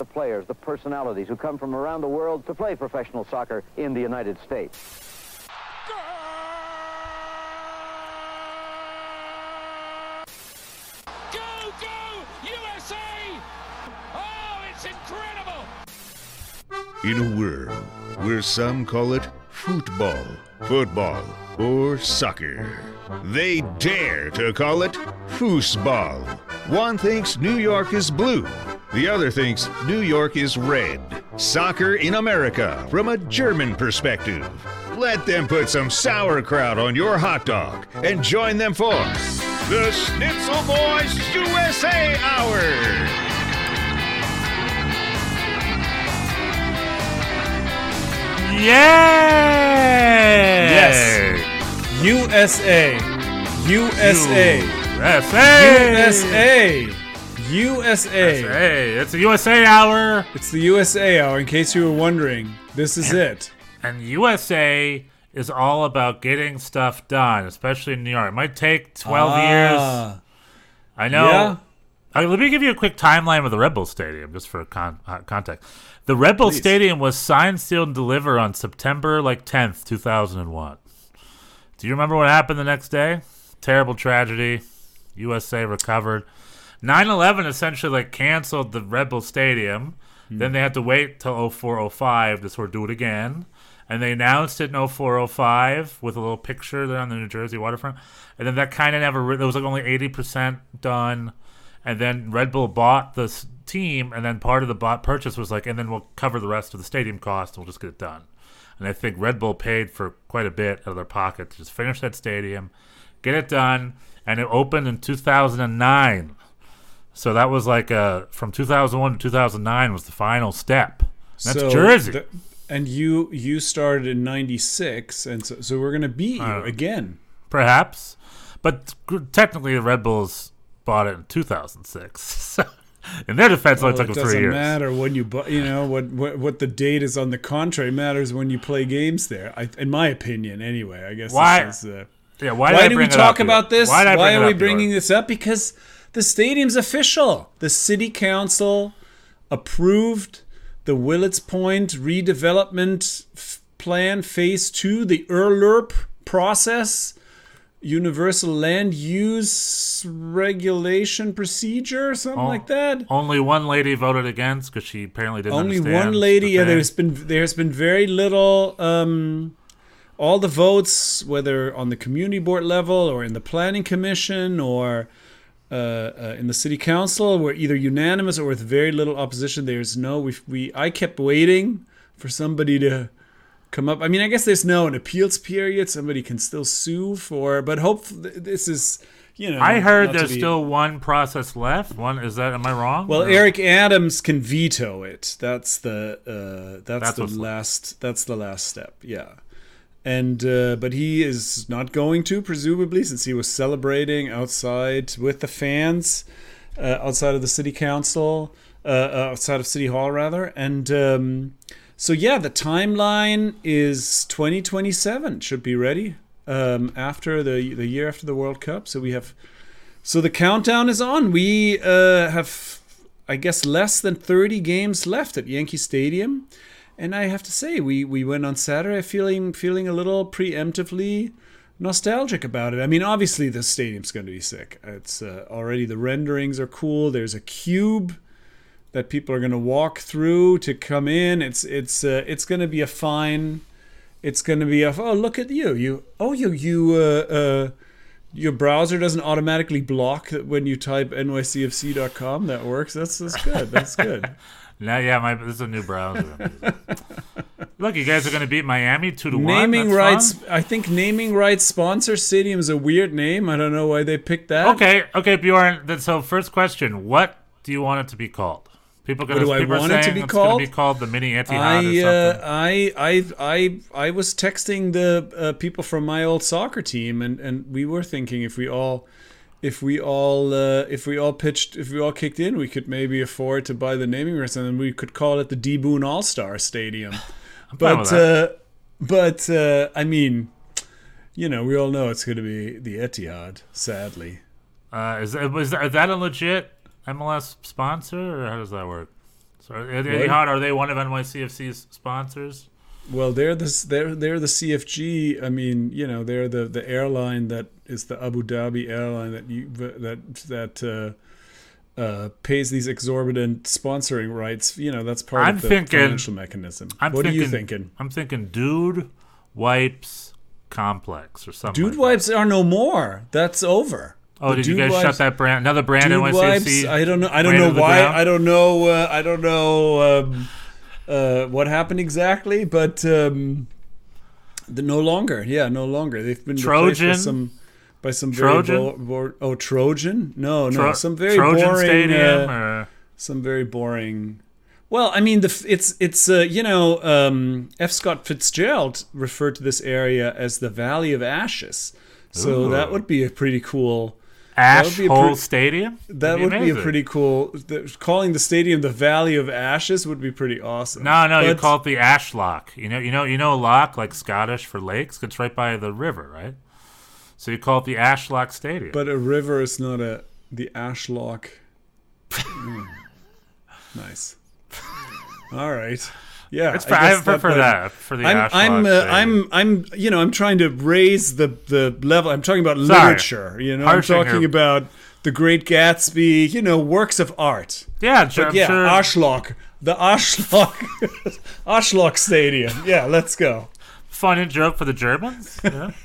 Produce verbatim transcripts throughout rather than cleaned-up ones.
players, the personalities who come from around the world to play professional soccer in the United States. Go, go, U S A! Oh, it's incredible! In a world where some call it football, football, or soccer, they dare to call it foosball. One thinks New York is blue, the other thinks New York is red. Soccer in America from a German perspective. Let them put some sauerkraut on your hot dog and join them for the Schnitzel Boys U S A Hour. Yeah! Yes. U S A. U S A. U S A. U S A. U S A. Hey, it's a U S A hour. It's the U S A hour, in case you were wondering. This is and, it. And U S A is all about getting stuff done, especially in New York. It might take twelve ah. years. I know. Yeah. Uh, let me give you a quick timeline of the Red Bull Stadium, just for con- uh, context. The Red Bull Please. Stadium was signed, sealed, and delivered on September like tenth, two thousand one. Do you remember what happened the next day? Terrible tragedy. U S A recovered. nine eleven essentially like canceled the Red Bull Stadium. Hmm. Then they had to wait till oh four oh five to sort of do it again. And they announced it in oh four oh five with a little picture there on the New Jersey waterfront. And then that kind of never, re- it was like only eighty percent done. And then Red Bull bought this team, and then part of the bought purchase was like, and then we'll cover the rest of the stadium cost, and we'll just get it done. And I think Red Bull paid for quite a bit out of their pocket to just finish that stadium, get it done, and it opened in two thousand nine. So that was like a, from two thousand one to two thousand nine was the final step. That's so Jersey. The, and you you started in ninety-six, and so, so we're going to beat you uh, again. Perhaps. But technically the Red Bulls bought it in two thousand six. So in their defense, well, it took it them three years. It doesn't matter when you, bu- you know, what, what what the date is on the contract. It matters when you play games there. I, in my opinion, anyway. I guess. Why? This is, uh, yeah. Why, why did do we talk about this? Why, why are we up, bringing York? this up? Because the stadium's official. The city council approved the Willets Point redevelopment f- plan phase two, the U R L U R P process. Universal Land Use Regulation Procedure, something oh, like that. Only one lady voted against because she apparently didn't Only understand. one lady. The Yeah, thing. there's been there's been very little. Um, all the votes, whether on the community board level or in the planning commission or uh, uh, in the city council, were either unanimous or with very little opposition. There's no. We we I kept waiting for somebody to come up. I mean, I guess there's no an appeals period. Somebody can still sue for, but hope this is, you know. I heard not there's to be- still one process left. One is that? Am I wrong? Well, Or- Eric Adams can veto it. That's the uh, that's, That's the what's last that's the last step. Yeah, and uh, but he is not going to, presumably, since he was celebrating outside with the fans uh, outside of the city council, uh, outside of City Hall rather, and. Um, So yeah, the timeline is twenty twenty-seven. Should be ready um, after the the year after the World Cup. So we have, so the countdown is on. We uh, have, I guess, less than thirty games left at Yankee Stadium, and I have to say, we we went on Saturday feeling feeling a little preemptively nostalgic about it. I mean, obviously the stadium's going to be sick. It's uh, already the renderings are cool. There's a cube that people are going to walk through to come in. It's it's uh, it's going to be a fine. It's going to be a oh look at you you oh you you uh, uh, your browser doesn't automatically block when you type N Y C F C dot com. That works. That's that's good. That's good. Now, yeah, my this is a new browser. Look, you guys are going to beat Miami two to one. Naming That's rights. fun. I think naming rights sponsor stadium is a weird name. I don't know why they picked that. Okay, okay, Bjorn. Then, so first question: what do you want it to be called? People are What do I people are want it to saying be it's called? going to be called the Mini Etihad I, or something. uh, I I I I was texting the uh, people from my old soccer team, and, and we were thinking if we all, if we all, uh, if we all pitched, if we all kicked in, we could maybe afford to buy the naming rights, and then we could call it the D Boone All Star Stadium. but uh, but uh, I mean, you know, we all know it's going to be the Etihad. Sadly, Uh, is, that, is, that, is that a legit M L S sponsor, or how does that work? As So are Etihad, are they one of N Y C F C's sponsors? Well, they're the they're they're the C F G. I mean, you know, they're the, the airline that is the Abu Dhabi airline that you that that uh, uh, pays these exorbitant sponsoring rights. You know, that's part I'm of the thinking, financial mechanism. I'm what thinking, are you thinking? I'm thinking Dude Wipes Complex or something. Dude like Wipes that. are no more. That's over. Oh, The did you Dude guys Wipes- shut that brand? Another brand Dude N Y C F C? Wipes. I don't know. I don't ran know to the why. ground? I don't know. Uh, I don't know um, uh, what happened exactly, but um, the, no longer. Yeah, no longer. They've been replaced Trojan? by some by some Trojan? very bo- bo- oh Trojan. No, no, Tro- some very Trojan boring. Stadium? uh, or, some very boring. Well, I mean, the f- it's it's uh, you know um, F. Scott Fitzgerald referred to this area as the Valley of Ashes, so Ooh. that would be a pretty cool. Ash would be a Hole pre- Stadium? That That'd would be a amazing. pretty cool. The, calling the stadium the Valley of Ashes would be pretty awesome. No, no, you But- call it the Ash Lock. You know, you know, you know, lock like Scottish for lakes. It's right by the river, right? So you call it the Ash Lock Stadium. But a river is not a the Ashlock. Mm. Nice. All right. Yeah, it's, I I, guess prefer but that for the I'm Ash I'm Lock uh, Stadium. I'm I'm you know I'm trying to raise the the level. I'm talking about Sorry. literature. You know, I'm Harshinger. talking about The Great Gatsby. You know, works of art. yeah, sure, But I'm yeah, sure. Ashlock, the Ashlock, Ashlock Stadium. Yeah, let's go. Funny joke for the Germans. You know?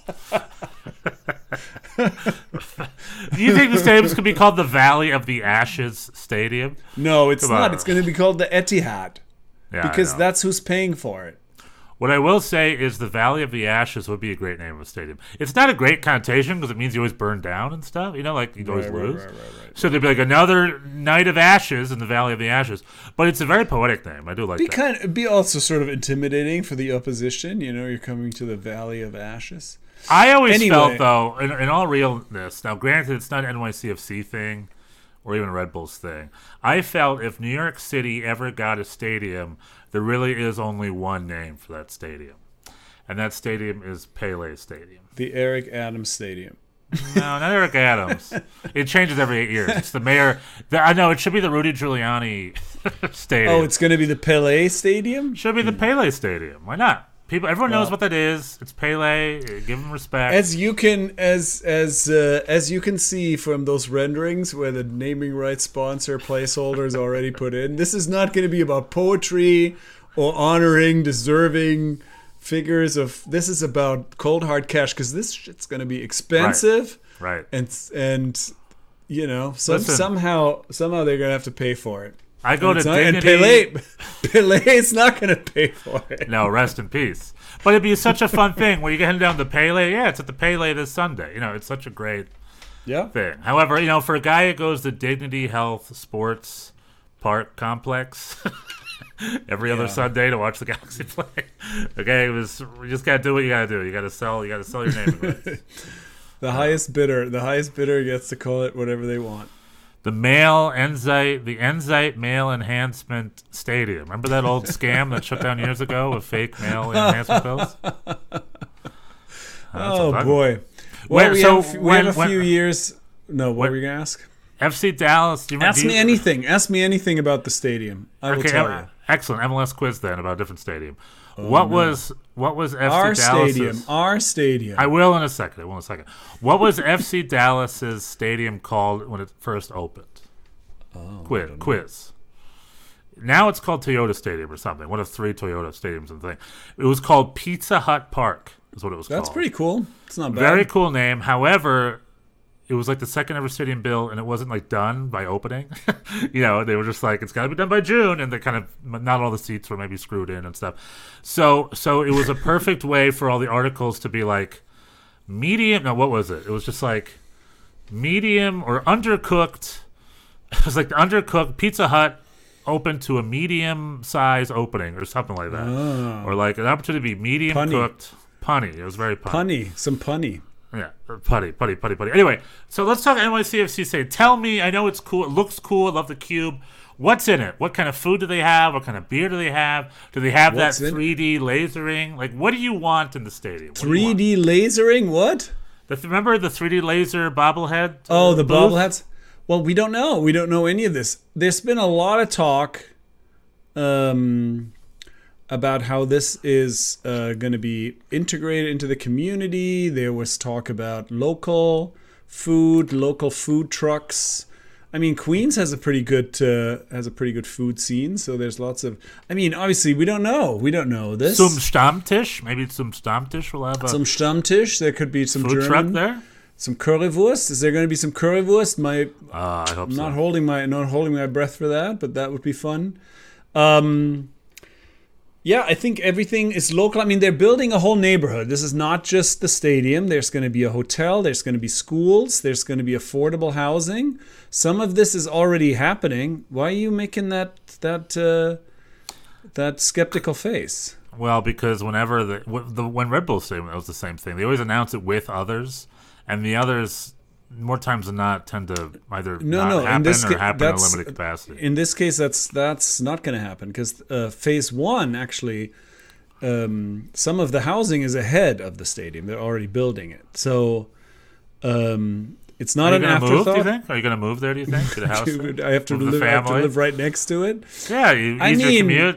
Do you think the stadiums could be called the Valley of the Ashes Stadium? No, it's Come not. on. It's going to be called the Etihad Yeah, I because know. that's who's paying for it. What I will say is the Valley of the Ashes would be a great name of a stadium. It's not a great connotation because it means you always burn down and stuff. You know, like you always Right, right, lose. right, right, right. So there'd be like another night of ashes in the Valley of the Ashes. But it's a very poetic name. I do like Be that. kind of, be also sort of intimidating for the opposition. You know, you're coming to the Valley of Ashes. I always Anyway. felt, though, in, in all realness, now granted, it's not an N Y C F C thing or even Red Bulls thing. I felt if New York City ever got a stadium, there really is only one name for that stadium. And that stadium is Pele Stadium. The Eric Adams Stadium. No, not Eric Adams. It changes every eight years. It's the mayor. The, I know, it should be the Rudy Giuliani Stadium. Oh, it's going to be the Pelé Stadium? should be the Pele Stadium. Why not? People, everyone knows Well- what that is. It's Pele. Give him respect. As you can as as uh, as you can see from those renderings where the naming rights sponsor placeholder is already put in, this is not going to be about poetry or honoring deserving figures of. This is about cold hard cash because this shit's going to be expensive, right. and and you know some, Listen. somehow somehow they're going to have to pay for it. I go And, to it's not, and Dignity. Pelé Pelé's not going to pay for it. No, rest in peace. But it'd be such a fun thing where you get heading down to Pele. Yeah, it's at the Pele this Sunday. You know, it's such a great Yeah. thing. However, you know, for a guy who goes to Dignity Health Sports Park Complex every other Yeah. Sunday to watch the Galaxy play, okay, it was you just gotta do what you gotta do. You gotta sell. You gotta sell your name. rights. The highest bidder, the highest bidder gets to call it whatever they want. The male Enzite, the Enzite Male Enhancement Stadium. Remember that old scam that shut down years ago with fake male enhancement pills? Oh fun. boy. Where- Well, we, so have, a few- we when- have a when- few years. No, what when- were you gonna ask? F C Dallas. Do you, Ask do me you- anything. Ask me anything about the stadium. I will Okay, tell em- you. excellent. M L S quiz then about a different stadium. what no. was what was F C Our Dallas's? stadium. Our stadium. I will in a second. I will in a second. What was F C Dallas's stadium called when it first opened? oh, Quiz. Quiz. Now it's called Toyota Stadium or something. One of three Toyota stadiums and thing. It was called Pizza Hut Park. Is what it was That's called. pretty cool. It's not bad. Very cool name. However, it was like the second ever stadium built, and it wasn't like done by opening. you know, they were just like, it's got to be done by June, and they kind of not all the seats were maybe screwed in and stuff. So, so it was a perfect way for all the articles to be like medium. No, what was it? It was just like medium or undercooked. It was like the undercooked Pizza Hut open to a medium size opening or something like that, Oh. or like an opportunity to be medium Punny. cooked. Punny. It was very punny. punny. Some punny. Yeah, putty, putty, putty, putty. Anyway, so let's talk N Y C F C. Say, tell me. I know it's cool. It looks cool. I love the cube. What's in it? What kind of food do they have? What kind of beer do they have? Do they have What's that in it? three D lasering? Like, what do you want in the stadium? What do you three want? D lasering? What? The, remember the three D laser bobblehead? Oh, the booth? bobbleheads. Well, we don't know. We don't know any of this. There's been a lot of talk um, about how this is uh, going to be integrated into the community. There was talk about local food, local food trucks. I mean, Queens has a pretty good uh, has a pretty good food scene, so there's lots of. I mean, obviously, we don't know. We don't know this. Some Stammtisch, maybe some Stammtisch will have a some Stammtisch. There could be some food German, truck there. some Currywurst. Is there going to be some Currywurst? My, Uh, I hope I'm not so. holding my not holding my breath for that, but that would be fun. Um, yeah, I think everything is local. I mean, they're building a whole neighborhood. This is not just the stadium. There's going to be a hotel. There's going to be schools. There's going to be affordable housing. Some of this is already happening. Why are you making that that uh, that skeptical face? Well, because whenever the, wh- the when Red Bull Stadium, it was the same thing. They always announce it with others, and the others, more times than not, tend to either No, not no, in happen this or ca- happen in a that's- limited capacity. In this case, that's that's not going to happen because uh, phase one actually, um, some of the housing is ahead of the stadium. They're already building it, so um, it's not Are you an going to move, do you afterthought. think? Are you going to move there, do you think, to the house? Dude, I have to Move the live. I have to family? live right next to it. Yeah, you I ease your mean- commute.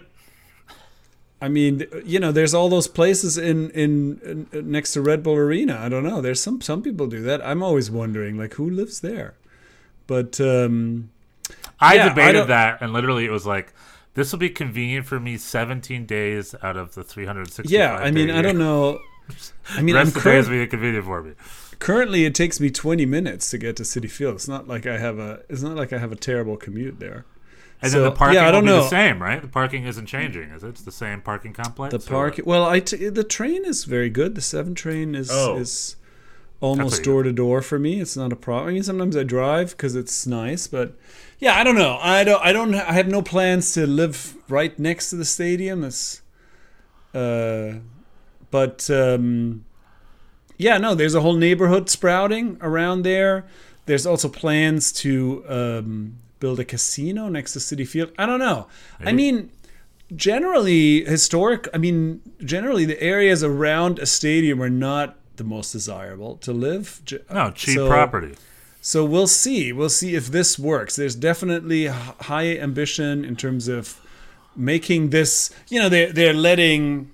I mean, you know, there's all those places in, in in next to Red Bull Arena. I don't know. There's some some people do that. I'm always wondering, like, who lives there? But um, I yeah, I debated don't- that, and literally it was like, this will be convenient for me seventeen days out of the three hundred sixty-five yeah, I mean, day I don't year. know. I mean, The I'm rest of the days cur- will be inconvenient for me. currently it takes me twenty minutes to get to Citi Field. It's not like I have a. It's not like I have a terrible commute there. And So, then the parking yeah, I will don't be know. the same, right? The parking isn't changing, is it? It's the same parking complex? The or park. what? Well, I t- the train is very good. The seven train is Oh. is almost That's door to door for me. It's not a problem. I mean, sometimes I drive because it's nice, but yeah, I don't know. I don't. I don't. I have no plans to live right next to the stadium. It's, uh, but um, yeah, no. There's a whole neighborhood sprouting around there. There's also plans to um, build a casino next to Citi Field. I don't know. I mean, generally historic. I mean, generally the areas around a stadium are not the most desirable to live. Ge- No, cheap so- property. So we'll see. We'll see if this works. There's definitely h- high ambition in terms of making this. You know, they're they're letting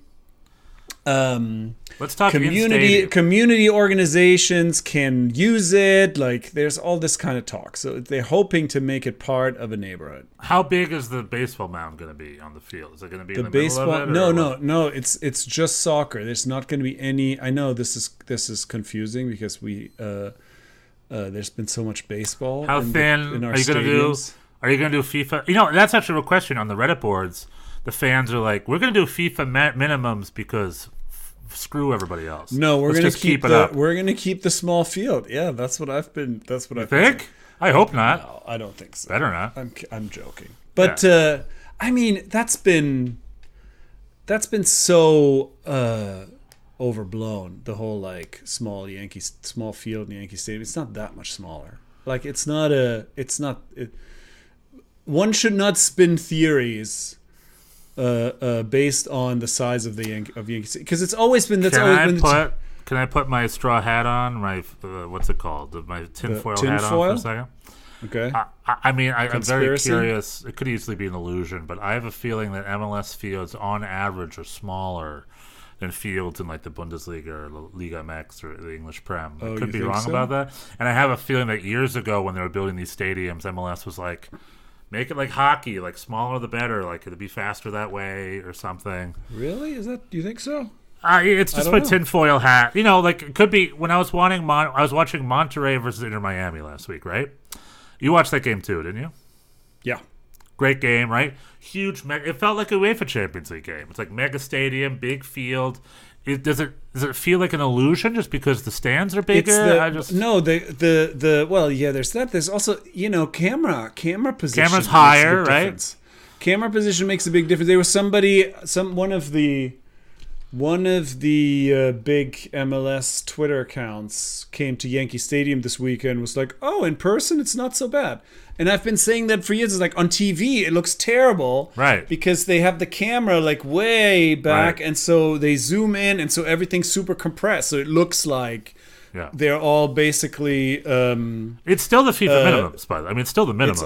um, Let's talk community in-stadium. community organizations can use it. Like there's all this kind of talk. So they're hoping to make it part of a neighborhood. How big is the baseball mound going to be on the field? Is it going to be The in the baseball? middle of it? No, or no, what? no. It's it's just soccer. There's not going to be any. I know this is this is confusing because we. Uh, Uh, there's been so much baseball. How in the- thin in our are you going to do? stadiums. Are you going to do FIFA? You know, that's actually a question on the Reddit boards. The fans are like, "We're going to do FIFA ma- minimums because f- screw everybody else." No, we're Let's gonna just keep, keep it the, up. We're gonna keep the small field. Yeah, that's what I've been. That's what I've been Think? I hope not. saying. No, I don't think so. Better not. I'm I'm joking. But uh, I mean, that's been that's been so uh, overblown. The whole like small Yankee small field in Yankee Stadium. It's not that much smaller. Like it's not a. It's not. It, one should not spin theories. Uh, uh, based on the size of the Yankee of Yankee because it's always been that's Can always I been the put? Can I put my straw hat on? My uh, what's it called? My tinfoil hat on for tinfoil? a second. okay. I, I I mean, I, I'm very Conspiracy? curious. It could easily be an illusion, but I have a feeling that M L S fields, on average, are smaller than fields in like the Bundesliga or La Liga M X or the English Prem. I Oh, could you be think wrong so? about that. And I have a feeling that years ago, when they were building these stadiums, M L S was like, make it like hockey, like smaller the better. Like it'd be faster that way or something. Really? Is that? You think so? Uh, it's just don't my know. tinfoil hat. You know, like it could be when I was wanting Mon- I was watching Monterrey versus Inter Miami last week, right? You watched that game too, didn't you? Yeah. Great game, right? Huge. Me- it felt like a UEFA Champions League game. It's like mega stadium, big field. It, does it does it feel like an illusion just because the stands are bigger? It's the, I just no the the the well yeah. There's that. There's also you know camera camera position. Camera's makes a higher, big right? difference. Camera position makes a big difference. There was somebody some one of the one of the uh, big M L S Twitter accounts came to Yankee Stadium this weekend and was like, oh, in person it's not so bad. And I've been saying that for years. It's like on T V it looks terrible, Right. Because they have the camera like way back, Right. and so they zoom in, and so everything's super compressed, so it looks like yeah. they're all basically. Um, It's still the FIFA Uh, minimums, by the way. I mean, it's still the minimums. it's all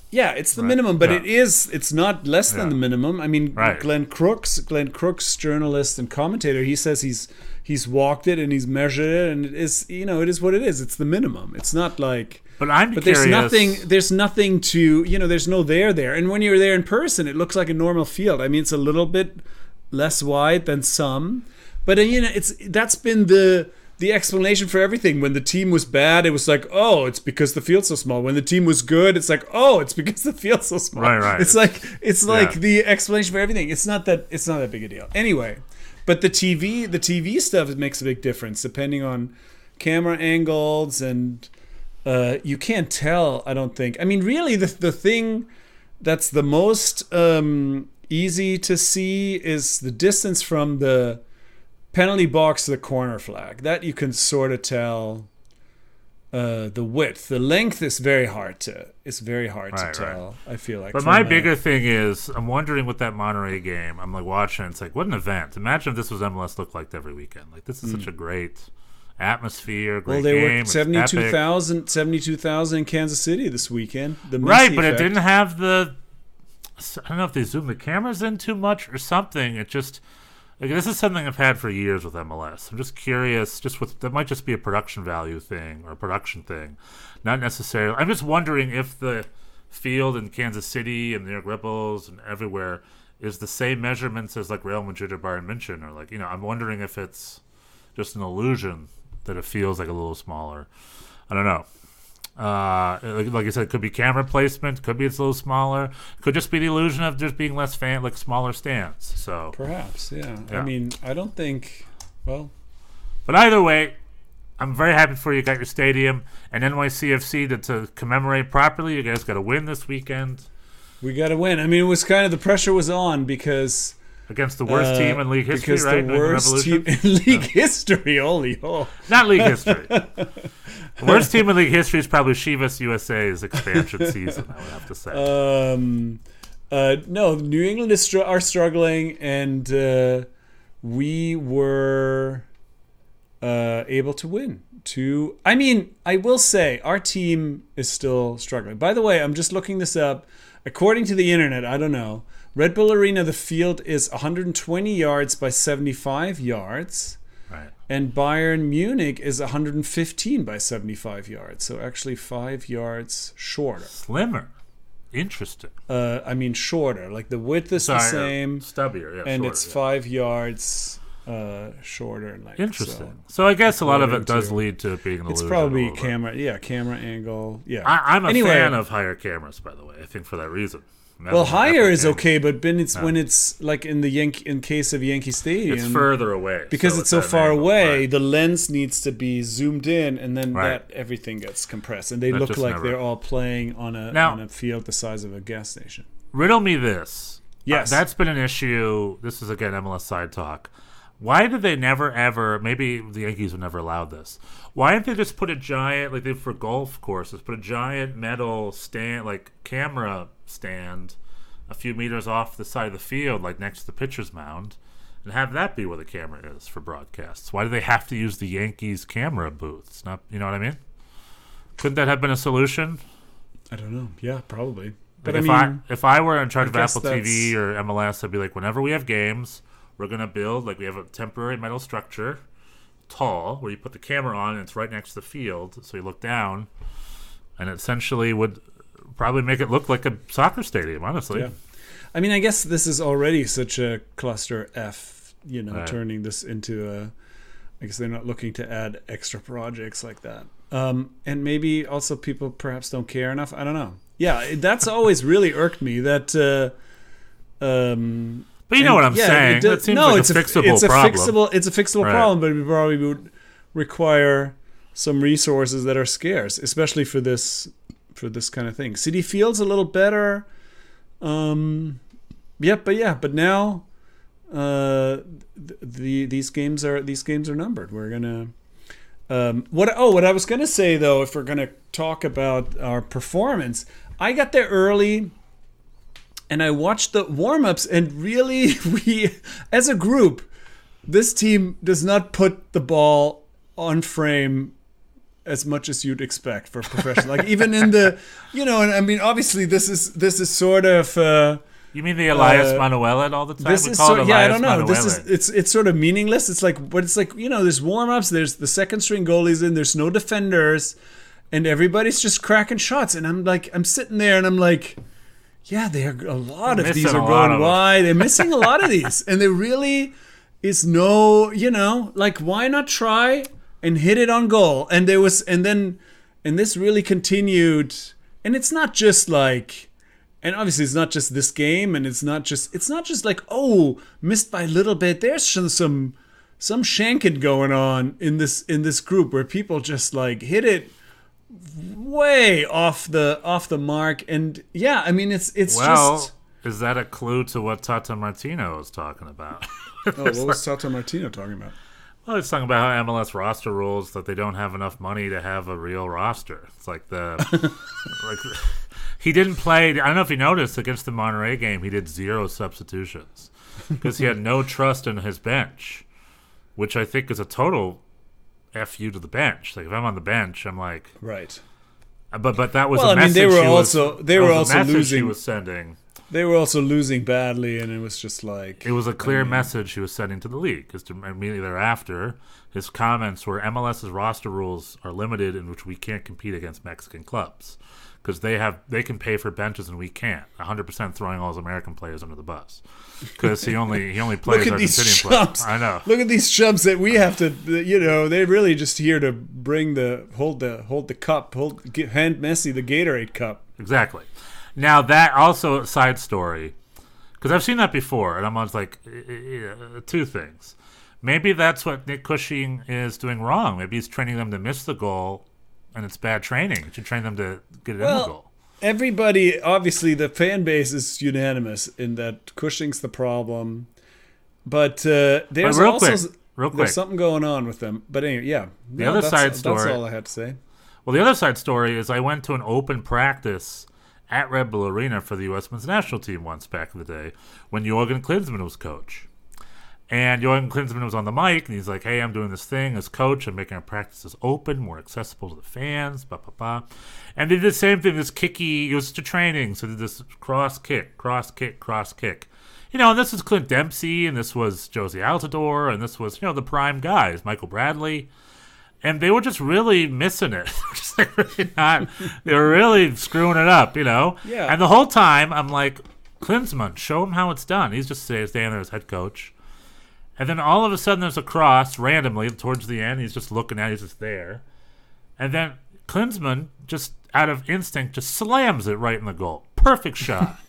Yeah, it's the Right. minimum, but Yeah. it is. It's not less than Yeah. the minimum. I mean, Right. Glenn Crooks, Glenn Crooks, journalist and commentator, he says he's he's walked it and he's measured it, and it is, you know, it is what it is. It's the minimum. It's not like. But I'm But curious. there's nothing. There's nothing to, you know. There's no there there. And when you're there in person, it looks like a normal field. I mean, it's a little bit less wide than some, but uh, you know, it's that's been the. The explanation for everything. When the team was bad, it was like, oh, it's because the field's so small. When the team was good, it's like, oh, it's because the field's so small. Right, right. It's like it's like Yeah. the explanation for everything. It's not that it's not that big a deal. Anyway, but the T V, the T V stuff, it makes a big difference depending on camera angles, and uh, you can't tell. I don't think. I mean, really, the the thing that's the most um, easy to see is the distance from the penalty box to the corner flag. That you can sort of tell. Uh, the width, the length is very hard to. It's very hard Right, to right. tell. I feel like. But from my a- bigger thing is, I'm wondering with that Monterey game. I'm like watching. It's like, what an event! Imagine if this was M L S looked like every weekend. Like this is such a great atmosphere, great Well, there game. were it's seventy-two epic. thousand seventy-two thousand in Kansas City this weekend. The Right, Messi but it effect. didn't have the. I don't know if they zoomed the cameras in too much or something. It just. Like, this is something I've had for years with M L S. I'm just curious. Just with that might just be a production value thing or a production thing, not necessarily. I'm just wondering if the field in Kansas City and New York Ripples and everywhere is the same measurements as like Real Madrid or Bayern München, or like, you know, I'm wondering if it's just an illusion that it feels like a little smaller. I don't know. Uh, like, like I said, it could be camera placement, could be it's a little smaller, could just be the illusion of just being less fan, like smaller stands. So Perhaps, yeah. Yeah. I mean, I don't think. Well, But either way, I'm very happy for you. You got your stadium and N Y C F C to, to commemorate properly. You guys got to win this weekend we got to win. I mean, it was kind of the pressure was on because against the worst uh, team in league history, because right? the New England worst Revolution? team in league history. Holy oh. Not league history. The worst team in league history is probably Chivas U S A's expansion season, I would have to say. Um, uh, no, New England is str- are struggling, and uh, we were uh, able to win. To, I mean, I will say our team is still struggling. By the way, I'm just looking this up. According to the internet, I don't know. Red Bull Arena, the field is one hundred twenty yards by seventy-five yards. Right. And Bayern Munich is one hundred fifteen by seventy-five yards. So actually five yards shorter. Slimmer. Interesting. Uh, I mean shorter. Like the width is Sorry, the uh, same, stubbier, yeah. and shorter, it's yeah. five yards uh, shorter in length. Interesting. So So, I guess a lot of it according does to- lead to it being an it's illusion. a probably little bit. camera. Yeah, camera angle. Yeah. I, I'm a Anyway, fan of higher cameras, by the way. I think for that reason. Well, That's an higher epic is game. okay, but when it's when it's like in the Yank in case of Yankee Stadium, It's further away because so it's so at an far angle, away. right. The lens needs to be zoomed in, and then Right. that everything gets compressed, and they That look just like never- they're all playing on a Now- on a field the size of a gas station. Riddle me this. Yes. Uh, that's been an issue. This is, again, M L S side talk. Why did they never ever, maybe the Yankees would never allow this. Why didn't they just put a giant, like they did for golf courses, put a giant metal stand, like camera stand a few meters off the side of the field, like next to the pitcher's mound, and have that be where the camera is for broadcasts? Why do they have to use the Yankees camera booths? Not, you know what I mean? Couldn't that have been a solution? I don't know. Yeah, probably. But Like I if I mean, if I were in charge I of guess Apple T V that's- or M L S, I'd be like, whenever we have games, we're gonna build like we have a temporary metal structure, tall, where you put the camera on and it's right next to the field, so you look down, and it essentially would probably make it look like a soccer stadium. Honestly, yeah. I mean, I guess this is already such a cluster F. You know, Right. turning this into a. I guess they're not looking to add extra projects like that. Um, and maybe also people perhaps don't care enough. I don't know. Yeah, it- that's always really irked me. That. Uh, um, but you know and, what I'm yeah, saying. it does- That seems no, like it's a fixable it's a problem. fixable. It's a fixable Right. problem, but it probably would require some resources that are scarce, especially for this for this kind of thing. City Field's a little better. Um, yeah, but yeah, but now uh, th- the these games are these games are numbered. We're gonna. Um, what oh what I was gonna say though, if we're gonna talk about our performance, I got there early and I watched the warm-ups, and really we as a group, this team does not put the ball on frame as much as you'd expect for professional. Like even in the, you know, and I mean, obviously this is this is sort of. Uh, You mean the Elias Uh, Manuela all the time? This we is call sort it yeah, I Elias don't know. This Manuela. is it's it's sort of meaningless. It's like, but it's like, you know, there's warm ups. There's the second string goalies in. There's no defenders, and everybody's just cracking shots. And I'm like, I'm sitting there, and I'm like, yeah, they are a lot They're of these missing are a lot going of them. wide. They're missing a lot of these, and there really is no, you know, like why not try and hit it on goal? And there was, and then, and this really continued, and it's not just like. And obviously, it's not just this game, and it's not just it's not just like, oh, missed by a little bit. There's some some, some shanking going on in this in this group where people just like hit it way off the off the mark. And yeah, I mean, it's it's Well, just. is that a clue to what Tata Martino was talking about? Oh, what was Tata Martino talking about? Well, he's talking about how M L S roster rules that they don't have enough money to have a real roster. It's like the like he didn't play. I don't know if you noticed against the Monterey game, he did zero substitutions because he had no trust in his bench, which I think is a total F you to the bench. Like if I'm on the bench, I'm like, Right. but but that was Well, a I mean, message they were he was- also- they that were was a also message losing- He was sending. They were also losing badly, and it was just like It was a clear I mean, message he was sending to the league because immediately thereafter, his comments were MLS's roster rules are limited in which we can't compete against Mexican clubs because they have they can pay for benches and we can't. one hundred percent throwing all his American players under the bus because he only he only plays Look at these Argentinian chumps. players. I know. Look at these chumps that we have to, you know, they're really just here to bring the hold the hold the cup, hold get, hand Messi the Gatorade cup. Exactly. Now that also a side story, because I've seen that before, and I'm always like, uh, two things. Maybe that's what Nick Cushing is doing wrong. Maybe he's training them to miss the goal, and it's bad training. You should train them to get it in the goal. Everybody, obviously, the fan base is unanimous in that Cushing's the problem, but uh, there's But real also quick, real quick. there's something going on with them. But anyway, yeah, The No, other that's, side That's story- all I had to say. Well, the other side story is I went to an open practice at Red Bull Arena for the U S men's national team once back in the day when Jürgen Klinsmann was coach. And Jürgen Klinsmann was on the mic, and he's like, hey, I'm doing this thing as coach. I'm making our practices open, more accessible to the fans, blah, blah, blah. And they did the same thing, this kicky, it was to training, so they did this cross kick, cross kick, cross kick. You know, and this was Clint Dempsey, and this was Josie Altidore, and this was, you know, the prime guys, Michael Bradley. And they were just really missing it. Just like really not, they were really screwing it up, you know? Yeah. And the whole time, I'm like, Klinsmann, show him how it's done. He's just staying there as head coach. And then all of a sudden, there's a cross randomly towards the end. He's just looking at it. He's just there. And then Klinsmann, just out of instinct, just slams it right in the goal. Perfect shot.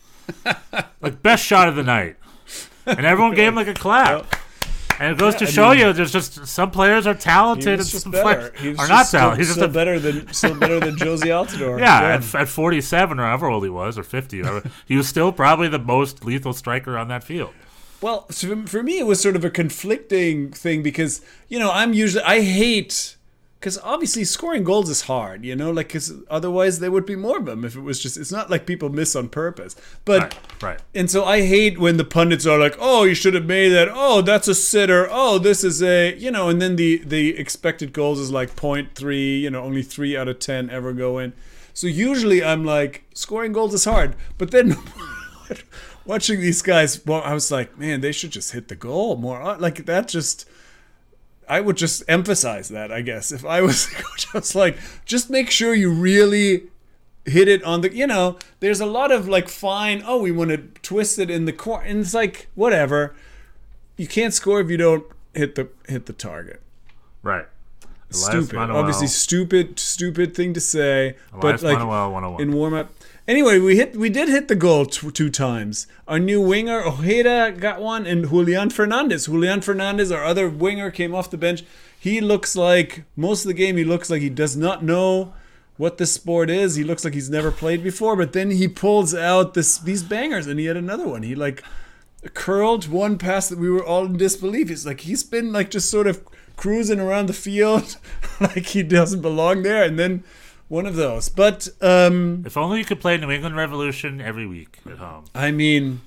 Like, best shot of the night. And everyone gave him like a clap. And it goes to I show mean, you, there's just some players are He talented was and just some better. players He was are just not still, talented. He's just still a, better than still better than Josie Altidore. yeah, at, at forty-seven or however old he was, or fifty, whatever, he was still probably the most lethal striker on that field. Well, so for me, it was sort of a conflicting thing because, you know, I'm usually, I hate, because obviously scoring goals is hard, you know, like, because otherwise there would be more of them if it was just, it's not like people miss on purpose. But, Right, right. and so I hate when the pundits are like, oh, you should have made that. Oh, that's a sitter. Oh, this is a, you know, and then the, the expected goals is like point three, you know, only three out of ten ever go in. So usually I'm like, scoring goals is hard. But then watching these guys, well, I was like, man, they should just hit the goal more. Like that just, I would just emphasize that, I guess. If I was the coach, I was like, just make sure you really hit it on the, you know, there's a lot of like fine, oh, we want to twist it in the corner. And it's like, whatever. You can't score if you don't hit the hit the target. Right. Elias Stupid. Manuel. Obviously stupid, stupid thing to say. Elias but like Manuel one oh one. in warm up. Anyway, we hit we did hit the goal t- two times. Our new winger Ojeda got one, and Julian Fernandez. Julian Fernandez, our other winger, came off the bench. He looks like most of the game. He looks like he does not know what this sport is. He looks like he's never played before. But then he pulls out this these bangers, and he had another one. He like curled one pass that we were all in disbelief. He's like he's been like just sort of cruising around the field like he doesn't belong there, and then. One of those. But, um... If only you could play New England Revolution every week at home. I mean...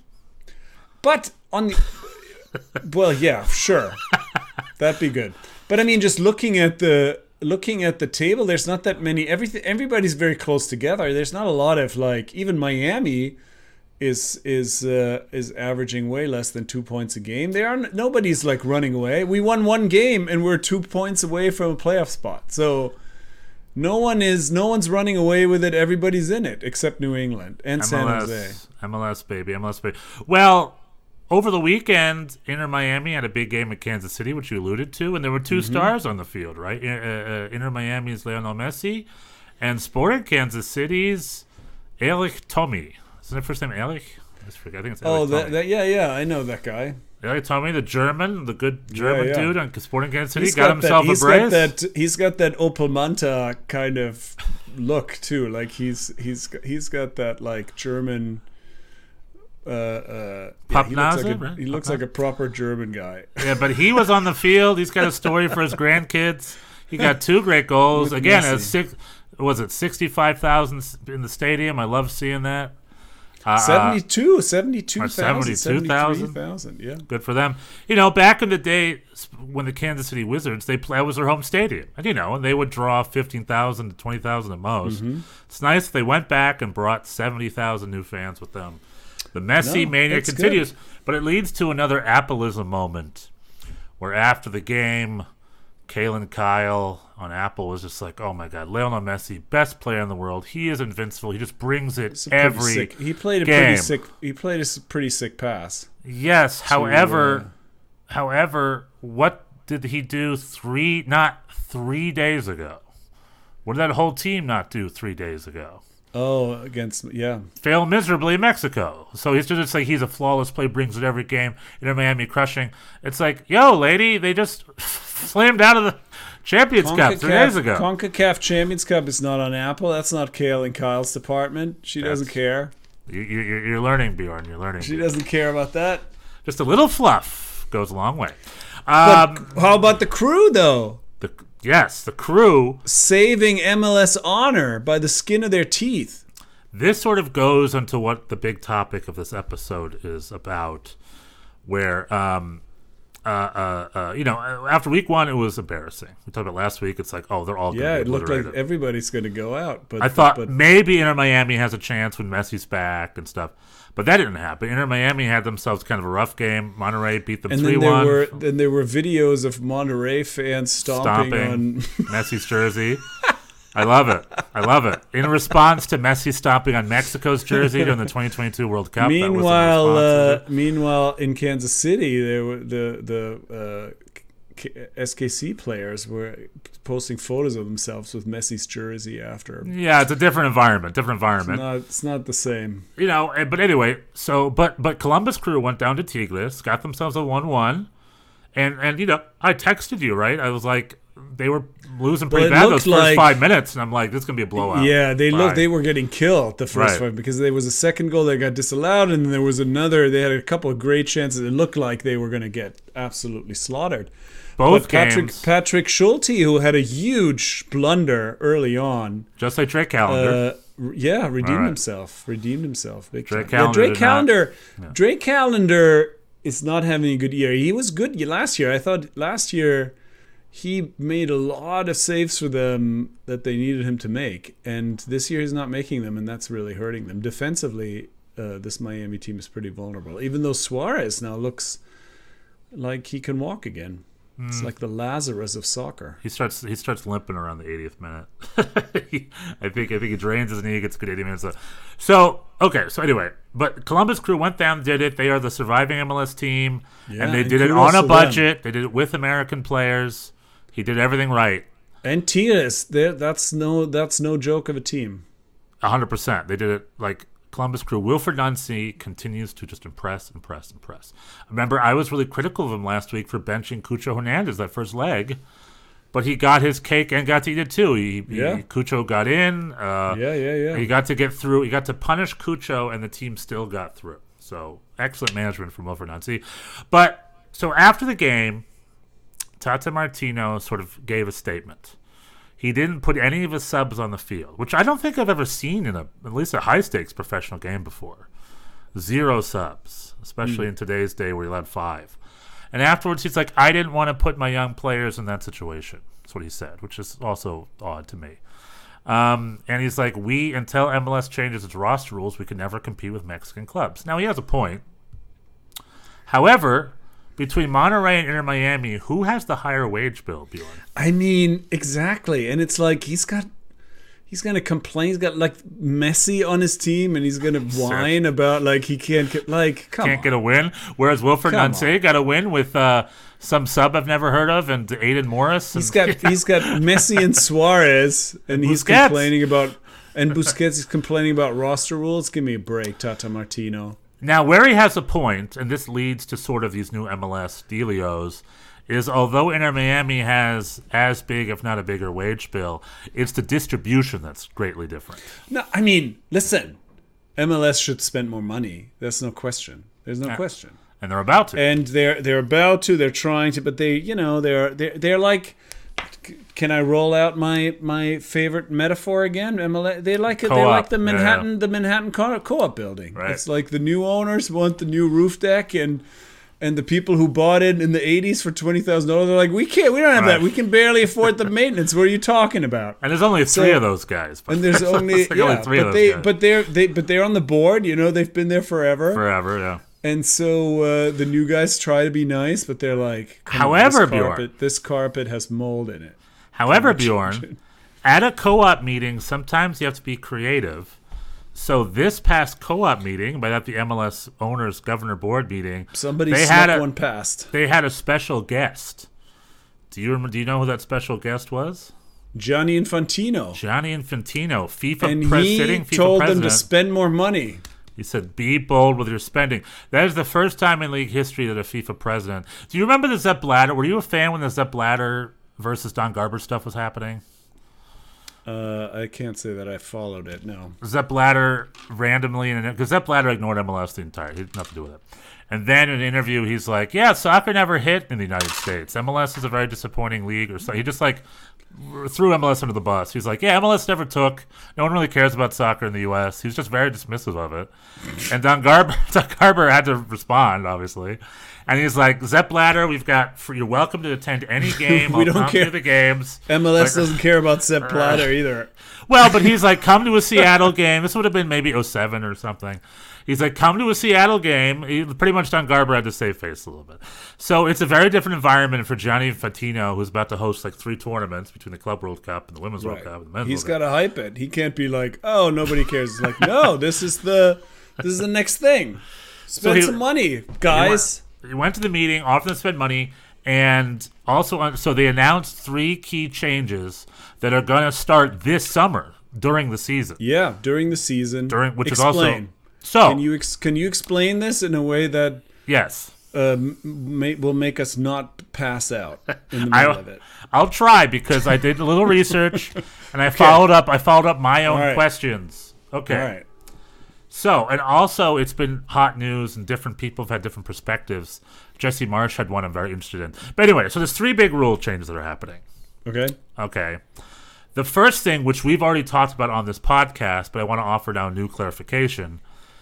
But on the... Well, yeah, sure. That'd be good. But, I mean, just looking at the... looking at the table, there's not that many. Everything, everybody's very close together. There's not a lot of like. Even Miami is is uh, is averaging way less than two points a game. They are nobody's like running away. We won one game and we're two points away from a playoff spot. So no one is no one's running away with it. Everybody's in it except New England and M L S, San Jose. M L S baby, M L S baby. Well, over the weekend, Inter Miami had a big game at Kansas City, which you alluded to, and there were two mm-hmm. stars on the field, right? Uh, uh, Inter Miami's Lionel Messi and Sporting Kansas City's Ehrlich Tommy. Isn't that first name Ehrlich? I just forget. I think it's Ehrlich Oh, that, that, yeah, yeah, I know that guy. Ehrlich Tommy, the German, the good German yeah, yeah. dude on Sporting Kansas City, he's got, got himself that, he's a brace. Got that, he's got that Opel Manta kind of look too. Like he's he's he's got that like German. Uh, uh, yeah, he looks, like a, right? he looks like a proper German guy. Yeah, but he was on the field. He's got a story for his grandkids. He got two great goals. With Again, Messi. at six, was it sixty-five thousand in the stadium? I love seeing that. Uh, seventy-two, seventy-two thousand, seventy-two thousand, yeah. Good for them. You know, back in the day when the Kansas City Wizards, they play, that was their home stadium. And, you know, and they would draw fifteen thousand to twenty thousand at most. Mm-hmm. It's nice they went back and brought seventy thousand new fans with them. The Messi no, mania continues, good. But it leads to another Appleism moment where after the game, Kalen Kyle on Apple was just like, oh my God, Lionel Messi, best player in the world. He is invincible. He just brings it every sick, He played a game. pretty sick He played a pretty sick pass. Yes, to, however, uh, however, what did he do three, not three days ago? What did that whole team not do three days ago? Oh, against yeah, fail miserably in Mexico. So he's just like he's a flawless play, brings it every game. Inter Miami crushing. It's like, yo, lady, they just slammed out of the Champions Conca Cup three Caf, days ago. CONCACAF Champions Cup is not on Apple. That's not Kale and Kyle's department. She That's, doesn't care. You, you, you're learning, Bjorn. You're learning. She Bjorn. doesn't care about that. Just a little fluff goes a long way. Um, but how about the Crew though? The yes, the Crew saving M L S honor by the skin of their teeth. This sort of goes into what the big topic of this episode is about, where, um, uh, uh, uh, you know, after week one, it was embarrassing. We talked about last week. It's like, oh, they're all going yeah, to be it looked obliterated. like everybody's going to go out. But I thought but, maybe Inter Miami has a chance when Messi's back and stuff. But that didn't happen. Inter Miami had themselves kind of a rough game. Monterrey beat them three one. And then there were then there were videos of Monterrey fans stomping, stomping on Messi's jersey. I love it. I love it. In response to Messi stomping on Mexico's jersey during the twenty twenty-two World Cup. Meanwhile, uh, meanwhile in Kansas City, there were the the uh, S K C players were posting photos of themselves with Messi's jersey after. Yeah, it's a different environment. Different environment. It's not, it's not the same. You know, but anyway, so but but Columbus Crew went down to Tigres, got themselves a one one, and and you know, I texted you, right? I was like, they were losing pretty well, bad those first like, five minutes, and I'm like, this is gonna be a blowout. Yeah, they Bye. looked they were getting killed the first right. five because there was a second goal that got disallowed, and then there was another. They had a couple of great chances. It looked like they were going to get absolutely slaughtered. Both but Patrick games. Patrick Schulte, who had a huge blunder early on, just like Drake Callender. Uh, yeah, redeemed right. himself. Redeemed himself. Big Drake time. Callender. Yeah, Drake Callender. Not, yeah. Drake Callender is not having a good year. He was good last year. I thought last year he made a lot of saves for them that they needed him to make, and this year he's not making them, and that's really hurting them defensively. Uh, this Miami team is pretty vulnerable, even though Suarez now looks like he can walk again. Mm. It's like the Lazarus of soccer. He starts he starts limping around the eightieth minute. he, I think I think he drains his knee, gets a good eighty minutes. Of, so okay, so anyway, but Columbus Crew went down, did it. They are the surviving M L S team, yeah, and they did it on a budget. They did it with American players. He did everything right. And Tigres, that's no that's no joke of a team. A hundred percent. They did it like Columbus Crew. Wilfred Nancy continues to just impress, impress, impress. Remember, I was really critical of him last week for benching Cucho Hernandez that first leg, but he got his cake and got to eat it too. He, yeah. he Cucho got in. Uh, yeah, yeah, yeah. He got to get through. He got to punish Cucho, and the team still got through. So excellent management from Wilfred Nancy. But so after the game, Tata Martino sort of gave a statement. He didn't put any of his subs on the field, which I don't think I've ever seen in a at least a high-stakes professional game before. Zero subs, especially mm. in today's day where you had five. And afterwards, he's like, I didn't want to put my young players in that situation. That's what he said, which is also odd to me. Um, and he's like, we, until M L S changes its roster rules, we can never compete with Mexican clubs. Now, he has a point. However, between Monterrey and Inter Miami, who has the higher wage bill, Bjorn? I mean, exactly. And it's like he's got, he's going to complain. He's got like Messi on his team, and he's going to whine about like he can't get, like, come Can't on. get a win. Whereas Wilfred Come Nancy got a win with uh, some sub I've never heard of and Aiden Morris. And, He's got he's got Messi and Suarez, and he's Busquets. complaining about and Busquets is complaining about roster rules. Give me a break, Tata Martino. Now, where he has a point, and this leads to sort of these new M L S dealios, is although Inter Miami has as big, if not a bigger wage bill, it's the distribution that's greatly different. No, I mean, listen, M L S should spend more money. There's no question. There's no Yeah. question. And they're about to. And they're they're about to. They're trying to, but they, you know, they're they're they're like. Can I roll out my my favorite metaphor again? M L S, they like it. They Co-op. like the Yeah, Manhattan yeah. the Manhattan co- co-op building. Right. It's like the new owners want the new roof deck, and and the people who bought it in the eighties for twenty thousand dollars, they're like, we can't. We don't have Right. that. We can barely afford the maintenance. What are you talking about? And there's only three So- of those guys. But And there's only like yeah, only three but of those they guys. but they're they but they're on the board. You know, they've been there forever. Forever, yeah. And so uh, the new guys try to be nice, but they're like, come on, However, this Bjorn- carpet, this carpet has mold in it. However, Bjorn, at a co-op meeting, sometimes you have to be creative. So this past co-op meeting, by that the M L S owners governor board meeting, Somebody they snuck had a, one past. They had a special guest. Do you remember? Do you know who that special guest was? Gianni Infantino. Gianni Infantino, FIFA And pres- he sitting FIFA told president. them to spend more money. He said, "Be bold with your spending." That is the first time in league history that a FIFA president. Do you remember the Sepp Blatter? Were you a fan when the Sepp Blatter versus Don Garber stuff was happening? Uh, I can't say that I followed it, no. Sepp Blatter randomly, because Sepp Blatter ignored M L S the entire, he had nothing to do with it. And then in an interview, he's like, "Yeah, soccer never hit in the United States. M L S is a very disappointing league," or so. He just like threw M L S under the bus. He's like, "Yeah, M L S never took. No one really cares about soccer in the U S" He was just very dismissive of it. And Don Garber, Don Garber had to respond, obviously. And he's like, "Sepp Blatter, we've got. For, you're welcome to attend any game. We I'll don't come care. to the games." M L S Like- doesn't care about Sepp Blatter either. Well, but he's like, come to a Seattle game. This would have been maybe oh seven or something. He's like, come to a Seattle game. He, pretty much Don Garber had to save face a little bit. So it's a very different environment for Gianni Infantino, who's about to host like three tournaments between the Club World Cup and the Women's World Right. Cup and the Men's He's World got Cup. to hype it. He can't be like, oh, nobody cares. It's like, no, this is the this is the next thing. Spend he- some money, guys. He went to the meeting, offered them to spend money, and also, uh, so they announced three key changes that are going to start this summer during the season. Yeah, during the season. During which explain. is also so. Can you ex- can you explain this in a way that yes. uh, may, will make us not pass out in the I, middle of it? I'll try because I did a little research and I followed up. I followed up my own All right. questions. Okay. All right. So, and also it's been hot news and different people have had different perspectives. Jesse Marsh had one I'm very interested in. But anyway, so there's three big rule changes that are happening. Okay. Okay. The first thing, which we've already talked about on this podcast, but I want to offer now new clarification,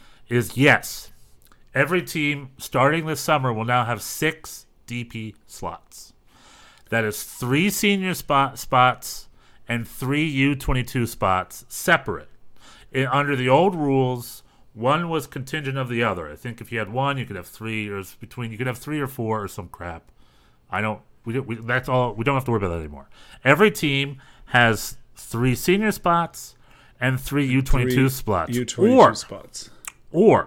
is yes, every team starting this summer will now have six D P slots. That is three senior spot spots and three U twenty-two spots separate. In, under the old rules, one was contingent of the other. I think if you had one, you could have three, or it's between you could have three or four or some crap. I don't. We, don't- we that's all. We don't have to worry about that anymore. Every team has three senior spots and three U twenty-two spots, U twenty-two or spots. or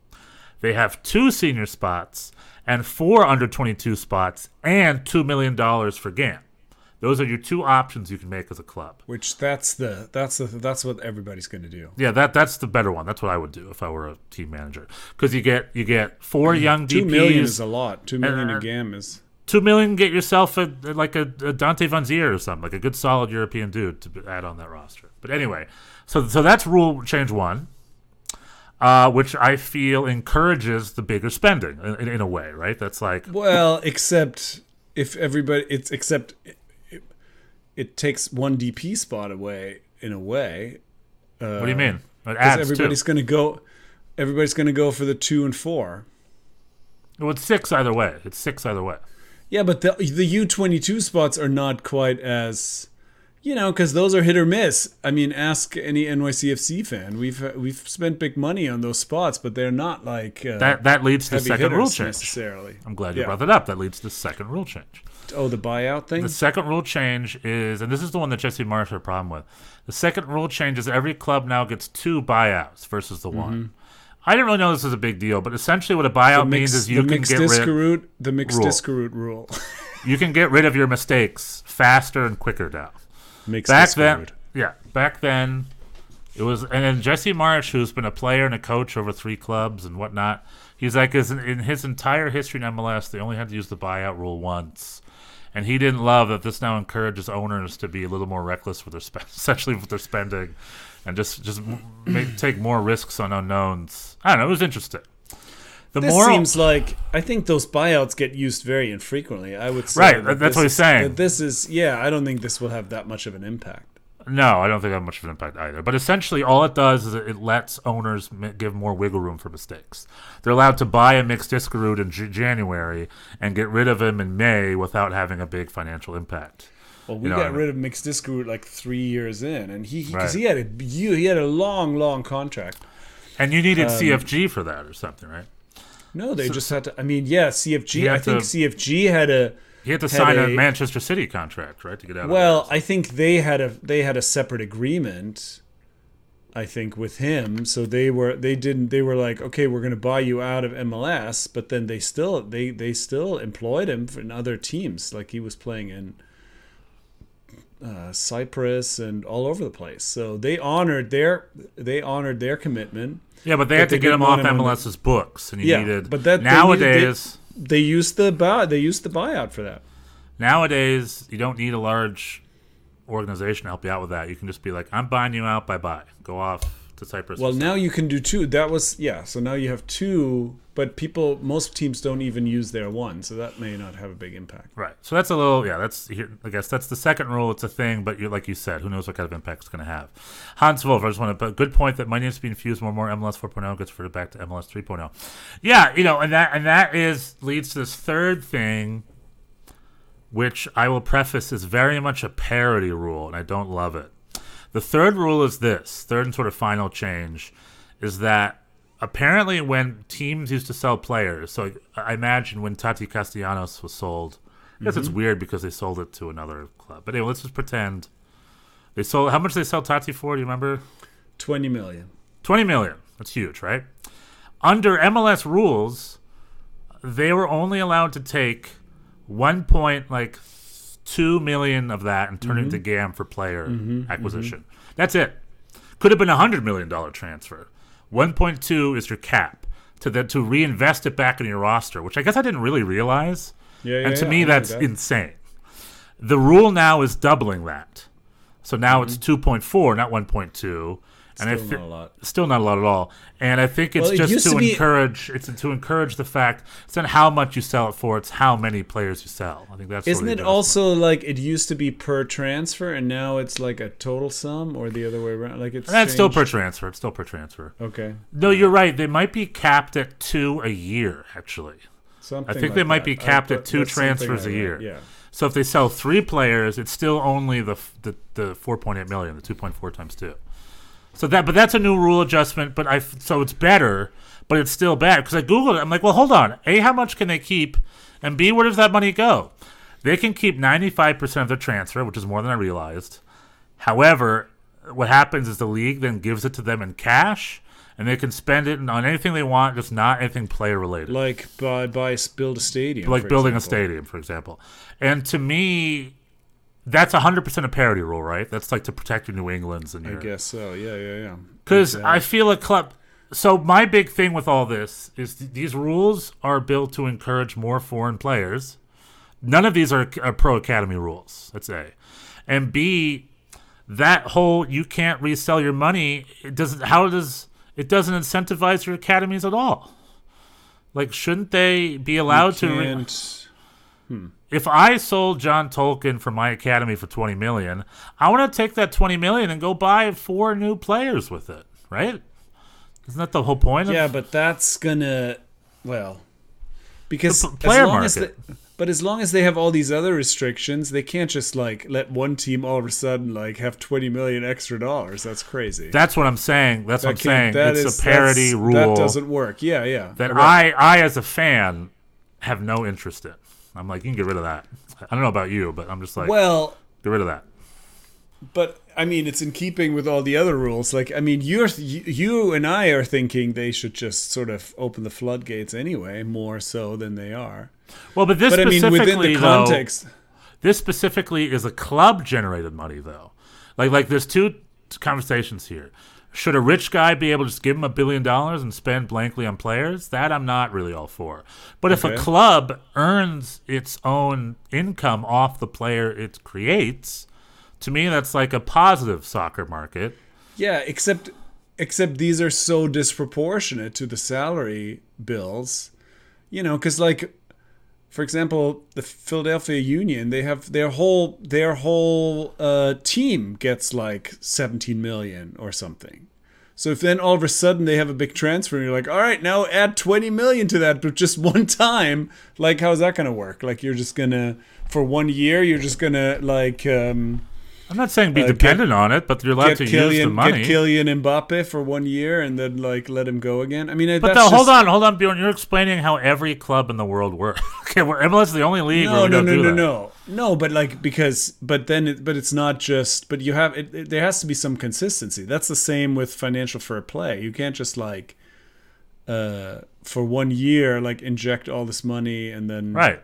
they have two senior spots and four under twenty-two spots and two million dollars for G A M. Those are your two options you can make as a club. Which that's the that's the that's what everybody's going to do. Yeah, that that's the better one. That's what I would do if I were a team manager, because you get you get four young D Ps. Two million is a lot. Two million Uh, a game is. Two million, get yourself a like a, a Dante Van Zier or something, like a good solid European dude to add on that roster. But anyway, so so that's rule change one, uh, which I feel encourages the bigger spending in, in a way, right? That's like Well, except if everybody, it's except it, it, it takes one D P spot away in a way. Uh, what do you mean? It Because adds everybody's two. going to go. Everybody's going to go for the two and four. Well, it's six either way. It's six either way. Yeah, but the the U twenty-two spots are not quite as, you know, because those are hit or miss. I mean, ask any N Y C F C fan. We've we've spent big money on those spots, but they're not like uh, That that leads to the heavy second rule hitters change. necessarily. I'm glad you Yeah. brought that up. That leads to the second rule change. Oh, the buyout thing? The second rule change is, and this is the one that Jesse Marsh had a problem with. The second rule change is every club now gets two buyouts versus the one. Mm-hmm. I didn't really know this was a big deal, but essentially what a buyout the means mix, is you the can mixed get rid discarute, the mixed rule. discarute rule. you can get rid of your mistakes faster and quicker now. mixed Back discarute. then, yeah, back then it was, and then Jesse Marsh, who's been a player and a coach over three clubs and whatnot, he's like, is in his entire history in M L S, they only had to use the buyout rule once. And he didn't love that this now encourages owners to be a little more reckless with their spe- essentially with their spending, and just just make, take more risks on unknowns. I don't know. It was interesting. The This moral, seems like I think those buyouts get used very infrequently. I would say Right, that that's this what he's is- saying. that This is yeah. I don't think this will have that much of an impact. no, I don't think that much of an impact either. But essentially, all it does is it lets owners m- give more wiggle room for mistakes. They're allowed to buy a mixed discarute in J- January and get rid of him in May without having a big financial impact. Well, we You know got what I mean? rid of mixed discarute like three years in, and he because Right. he had a you he had a long, long contract. And you needed Um, C F G for that or something, right? No, they just had to. I mean, yeah, C F He G. I had think to- C F G had a. He had to had sign a, a- Manchester City contract, right, to get out Well, of there. I think they had a they had a separate agreement. I think with him, so they were they didn't they were like, okay, we're going to buy you out of M L S, but then they still they they still employed him in other teams, like he was playing in uh, Cyprus and all over the place. So they honored their they honored their commitment. Yeah, but they but had to they get him didn't want off him on the- MLS's books, and he Yeah, needed. but that they nowadays, needed- They used the buy they used the buyout for that. nowadays you don't need a large organization to help you out with that. You can just be like, "I'm buying you out. Bye bye. Go off to Cyprus." Well, or now you can do two. That was yeah. So now you have two, but people most teams don't even use their one, so that may not have a big impact. Right. So that's a little, yeah, that's, here, I guess that's the second rule. It's a thing, but you like you said, who knows what kind of impact it's going to have. Hans Wolf, I just want to, but good point that money needs to be infused more and more. M L S four point oh gets referred back to M L S three point oh. Yeah, you know, and that, and that is, leads to this third thing, which I will preface is very much a parody rule, and I don't love it. The third rule is this, third and sort of final change, is that apparently when teams used to sell players, so I imagine when Tati Castellanos was sold, I guess it's weird because they sold it to another club. But anyway, let's just pretend they sold, how much did they sell Tati for, do you remember? Twenty million. twenty million. That's huge, right? Under M L S rules, they were only allowed to take one point like two million of that and turn it into G A M for player acquisition. That's it. Could have been a hundred million dollar transfer. One point two is your cap to then to reinvest it back in your roster, which I guess I didn't really realize. Yeah, yeah, and to yeah, me, I knew that's that. insane. The rule now is doubling that, so now it's two point four, not one point two. And I Still thi- not a lot. Still not a lot at all. And I think it's Well, it just used to, to be- encourage. It's to encourage the fact. It's not how much you sell it for. It's how many players you sell. I think that's. Isn't sort of it the adjustment. also like it used to be per transfer and now it's like a total sum or the other way around? Like it's And it's still per changed? transfer. It's still per transfer. Okay. No, you're right. They might be capped at two a year. Actually, Something I think like they might that. be I- capped that- at two that's something transfers I a read, year. Yeah. So if they sell three players, it's still only the f- the, the four point eight million, the two point four times two. So that, but that's a new rule adjustment. But I, f- so it's better, but it's still bad because I googled it. I'm like, well, hold on. A, how much can they keep? And B, where does that money go? They can keep ninety-five percent of their transfer, which is more than I realized. However, what happens is the league then gives it to them in cash, and they can spend it on anything they want, just not anything player related. Like buy buy build a stadium. like for building a example. stadium, for example. And to me, that's one hundred percent a parity rule, right? That's like to protect your New Englands and I your... guess so. Yeah, yeah, yeah. Because Exactly. I feel a club... So my big thing with all this is th- these rules are built to encourage more foreign players. None of these are, are pro-academy rules, that's A. And B, that whole you can't resell your money, it doesn't... How does... It doesn't incentivize your academies at all. Like, shouldn't they be allowed to... re- Can't- If I sold John Tolkien for my academy for twenty million dollars, I want to take that twenty million dollars and go buy four new players with it, right? Isn't that the whole point? Yeah, of, but that's gonna well because The p- player as long as market. they, But as long as they have all these other restrictions, they can't just like let one team all of a sudden like have twenty million extra dollars. That's crazy. That's what I'm saying. That's That what I'm can't- saying. that It's is- a parity that's- rule That doesn't work. Yeah, yeah. that Right. I, I, as a fan, have no interest in. I'm like, you can get rid of that. I don't know about you, but I'm just like, Well, get rid of that. but I mean, it's in keeping with all the other rules. Like, I mean, you're you, you and I are thinking they should just sort of open the floodgates anyway, more so than they are. Well, but this But I mean, specifically, within the though, context, this specifically is a club-generated money, though. Like, like there's two conversations here. Should a rich guy be able to just give him a billion dollars and spend blankly on players? That I'm not really all for. But if a Okay. club earns its own income off the player it creates, to me that's like a positive soccer market. yeah, except except these are so disproportionate to the salary bills, you know, because like, for example, the Philadelphia Union, they have their whole their whole uh, team gets like seventeen million or something. So if then all of a sudden they have a big transfer and you're like, all right, now add twenty million to that, but just one time, like how's that gonna work? Like you're just gonna for one year you're just gonna like um, I'm not saying be Uh, dependent on it, but you're allowed get to use the Kylian money. get Kylian Mbappe for one year and then like let him go again. I mean, But that's though, hold just- on, hold on, Bjorn. You're explaining how every club in the world works. Okay, we're, M L S is the only league where No, we no, don't no, do no, that. no, no. But like because, but then, it, but it's not just. But you have it, it. There has to be some consistency. That's the same with financial fair play. You can't just like, uh, for one year, like inject all this money and then Right.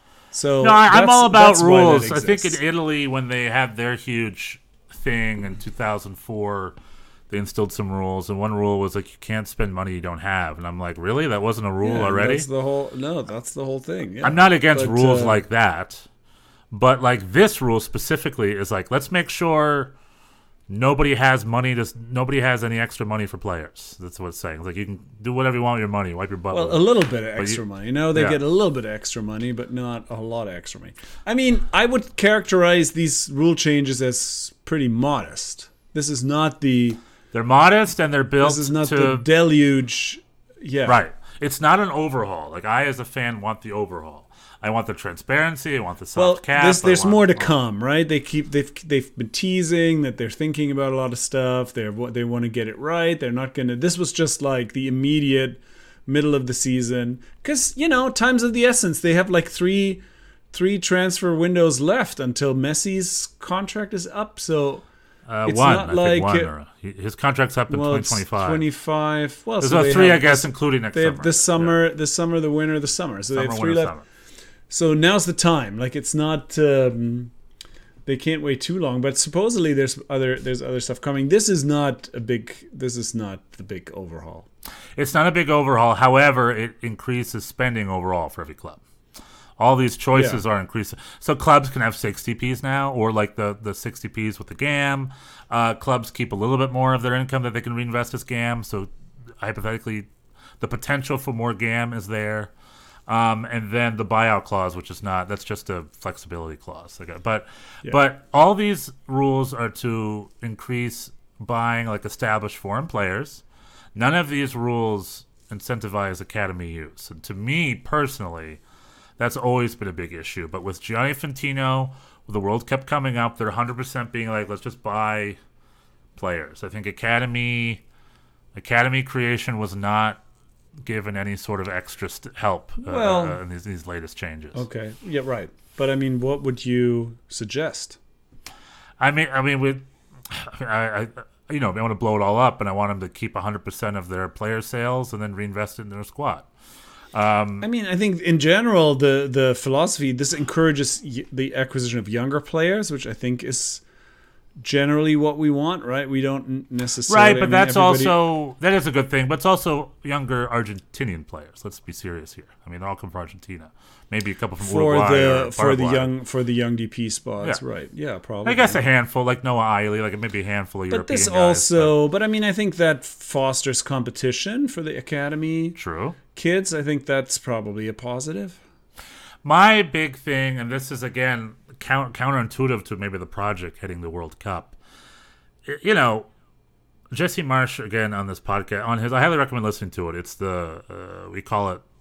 So No, I, I'm that's- all about that's why that rules. I think in exists. Italy, when they had their huge thing in two thousand four, they instilled some rules, and one rule was like you can't spend money you don't have. And I'm like, really? That wasn't a rule Yeah, already? That's the whole. No, that's the whole thing. Yeah. I'm not against But, rules uh, like that, but like this rule specifically is like, let's make sure nobody has money. To, nobody has any extra money for players. That's what it's saying. It's like you can do whatever you want with your money. Wipe your butt. Well, with a it. little bit of But extra you- money. You know, they yeah. get a little bit of extra money, but not a lot of extra money. I mean, I would characterize these rule changes as pretty modest. This is not the. They're modest and they're built This is not to the deluge. Yeah. right. It's not an overhaul. Like I, as a fan, want the overhaul. I want the transparency. I want the soft Well, cap. there's, I there's want- more to come, right? They keep they've they've been teasing that they're thinking about a lot of stuff. They're they want to get it right. They're not gonna. This was just like the immediate middle of the season, because you know time's of the essence. They have like three three transfer windows left until Messi's contract is up. So Uh, it's one. not I like think one. it- or- he- his contract's up in well, twenty it's twenty-five. twenty-five. Well, There's so about they three, have I guess, this- including next They summer. have this summer, this summer, the winter, the summer. So Yeah. they Summer, have three winter, left. summer. So now's the time. Like it's not. Um, they can't wait too long. But supposedly there's other there's other stuff coming. This is not a big. This is not the big overhaul. It's not a big overhaul. However, it increases spending overall for every club. All these choices Yeah. are increasing. So clubs can have sixty Ps now, or like the, the sixty Ps with the G A M. Uh, clubs keep a little bit more of their income that they can reinvest as G A M. So hypothetically, the potential for more G A M is there. Um, and then the buyout clause, which is not, that's just a flexibility clause. Like, But but all these rules are to increase buying like established foreign players. None of these rules incentivize academy use. And to me personally, that's always been a big issue. But with Gianni Infantino, with the World Cup coming up, they're one hundred percent being like, let's just buy players. I think academy academy creation was not given any sort of extra st- help uh, Well- uh, in these, these latest changes. Okay. Yeah. Right. But I mean, what would you suggest? I mean, I mean, with I, I, you know, I want to blow it all up, and I want them to keep one hundred percent of their player sales and then reinvest it in their squad. I mean, I think in general, the the philosophy this encourages y- the acquisition of younger players, which I think is generally what we want, right? We don't n- necessarily Right, I but mean, that's everybody- also that is a good thing. But it's also younger Argentinian players. Let's be serious here. I mean, they all come from Argentina. Maybe a couple from for Uruguay the or for the Paraguay. young for the young D P spots, Yeah. right? Yeah, probably. I guess a handful, like Noah Eiley, like maybe a handful of But European this guys, also, but I mean, I think that fosters competition for the academy but true. kids. I think that's probably a positive. My big thing, and this is again count, counterintuitive to maybe the project heading the World Cup. y- You know, Jesse Marsh again on this podcast on his. I highly recommend listening to it. It's the uh, we call it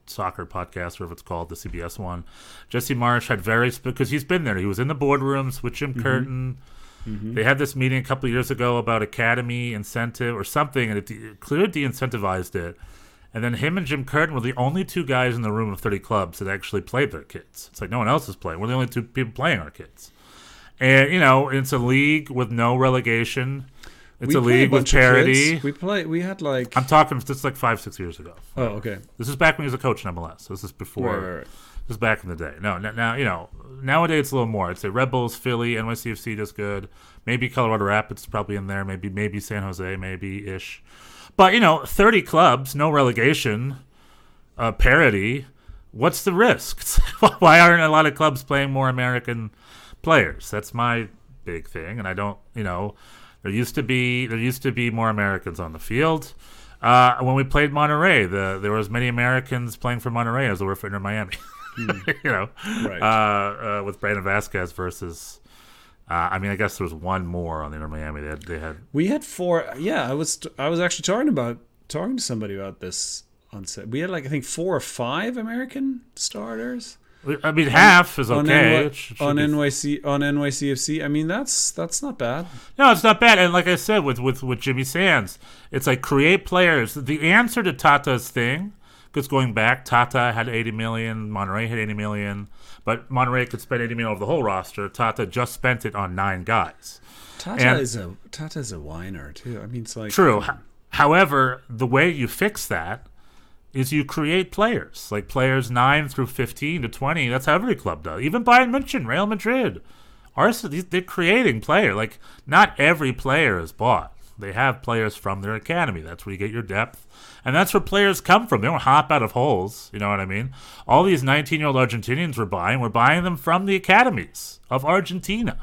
Soccer podcast, or if it's called the C B S one. Jesse Marsh had very because he's been there. He was in the boardrooms with Jim mm-hmm. Curtin. Mm-hmm. They had this meeting a couple of years ago about academy incentive or something, and it de- clearly de-incentivized it. And then him and Jim Curtin were the only two guys in the room of thirty clubs that actually played their kids. It's like no one else is playing. We're the only two people playing our kids. And, you know, it's a league with no relegation. It's we a league a with parity. We play. We had like... I'm talking, this is like five, six years ago. Oh, okay. This is back when he was a coach in M L S. So this is before... Right, right, right. This is back in the day. No, now, you know, nowadays it's a little more. I'd say Red Bulls, Philly, N Y C F C does good. Maybe Colorado Rapids is probably in there. Maybe maybe San Jose, maybe-ish. But, you know, thirty clubs, no relegation, uh, parity. What's the risk? Why aren't a lot of clubs playing more American players? That's my big thing. And I don't, you know, there used to be there used to be more Americans on the field. Uh, when we played Monterrey, the, there were as many Americans playing for Monterrey as there were for Inter Miami. Mm. you know, right. uh, uh, with Brandon Vasquez versus, uh, I mean, I guess there was one more on the Inter Miami. They had, they had. We had four. Yeah, I was I was actually talking about talking to somebody about this on set. We had like I think four or five American starters. I mean, half is on okay. N Y, it should, should on be... N Y C on N Y C F C. I mean, that's that's not bad. No, it's not bad. And like I said, with with with Jimmy Sands, it's like create players. The answer to Tata's thing. Because going back, Tata had eighty million, Monterrey had eighty million, but Monterrey could spend eighty million over the whole roster. Tata just spent it on nine guys. Tata and, is a Tata is a whiner too. I mean, it's like true. Um, However, the way you fix that is you create players, like players nine through fifteen to twenty. That's how every club does. Even Bayern München, Real Madrid, Arsenal. They're creating player. Like not every player is bought. They have players from their academy. That's where you get your depth. And that's where players come from. They don't hop out of holes. You know what I mean? All these nineteen-year-old Argentinians we're buying, we're buying them from the academies of Argentina.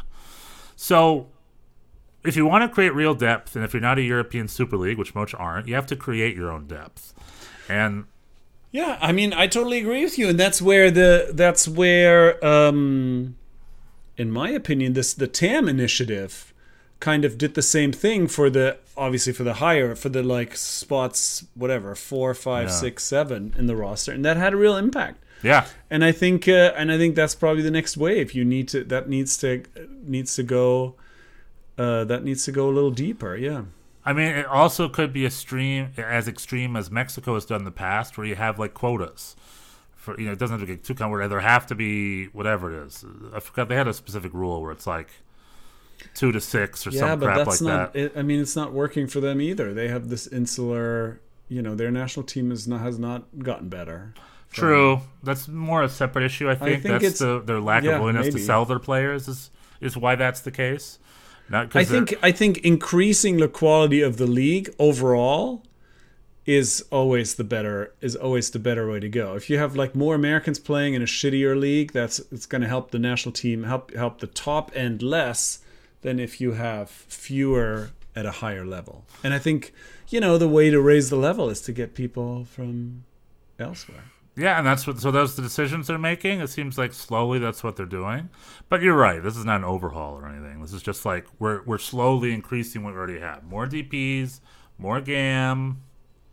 So if you want to create real depth, and if you're not a European Super League, which most aren't, you have to create your own depth. And yeah, I mean, I totally agree with you. And that's where the that's where, um, in my opinion, this the T A M initiative kind of did the same thing for the obviously for the higher for the like spots whatever four five yeah. six seven in the roster, and that had a real impact. Yeah, and I think uh, and I think that's probably the next wave. You need to that needs to needs to go uh, that needs to go a little deeper. Yeah, I mean, it also could be extreme as extreme as Mexico has done in the past, where you have like quotas. For you know, it doesn't have to get too common. Where there have to be whatever it is. I forgot they had a specific rule where it's like. Two to six or yeah, some but crap that's like not, that. It, I mean, it's not working for them either. They have this insular, you know, their national team is not, has not gotten better. True. Them. That's more a separate issue, I think. I think that's the, their lack yeah, of willingness maybe. to sell their players is, is why that's the case. Not I think I think increasing the quality of the league overall is always the better is always the better way to go. If you have like more Americans playing in a shittier league, that's it's going to help the national team help help the top end less than if you have fewer at a higher level. And I think, you know, the way to raise the level is to get people from elsewhere. Yeah, and that's what. So those are the decisions they're making. It seems like slowly that's what they're doing. But you're right. This is not an overhaul or anything. This is just like we're we're slowly increasing what we already have. More D Ps, more G A M,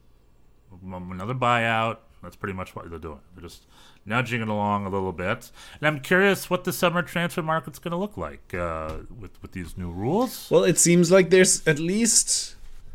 another buyout. That's pretty much what they're doing. They're just nudging it along a little bit. And I'm curious what the summer transfer market's going to look like uh, with, with these new rules. Well, it seems like there's at least,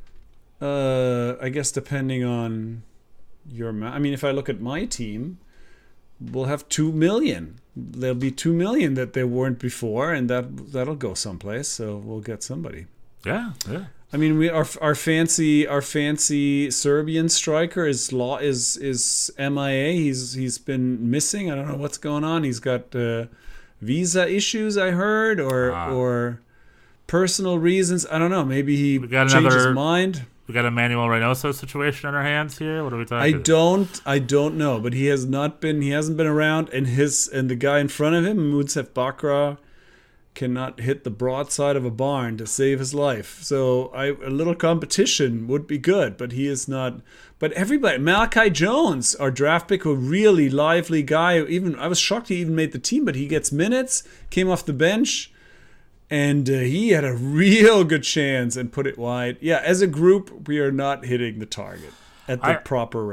uh, I guess, depending on your... Ma- I mean, if I look at my team, we'll have two million. There'll be two million that there weren't before, and that, that'll go someplace, so we'll get somebody. Yeah, yeah. I mean, we our our fancy our fancy Serbian striker is law is is M I A. He's he's been missing. I don't know what's going on. He's got uh, visa issues, I heard, or ah. or personal reasons. I don't know. Maybe he we got changed another, his mind. We got a Manuel Reynoso situation on our hands here. What are we talking? I don't I don't know, but he has not been. He hasn't been around, and his and the guy in front of him, Mudsef Bakra, cannot hit the broadside of a barn to save his life. So I, a little competition would be good, but he is not. But everybody, Malachi Jones, our draft pick, a really lively guy. Even I was shocked he even made the team, but he gets minutes, came off the bench, and uh, he had a real good chance and put it wide. Yeah, as a group, we are not hitting the target at the I, proper rate.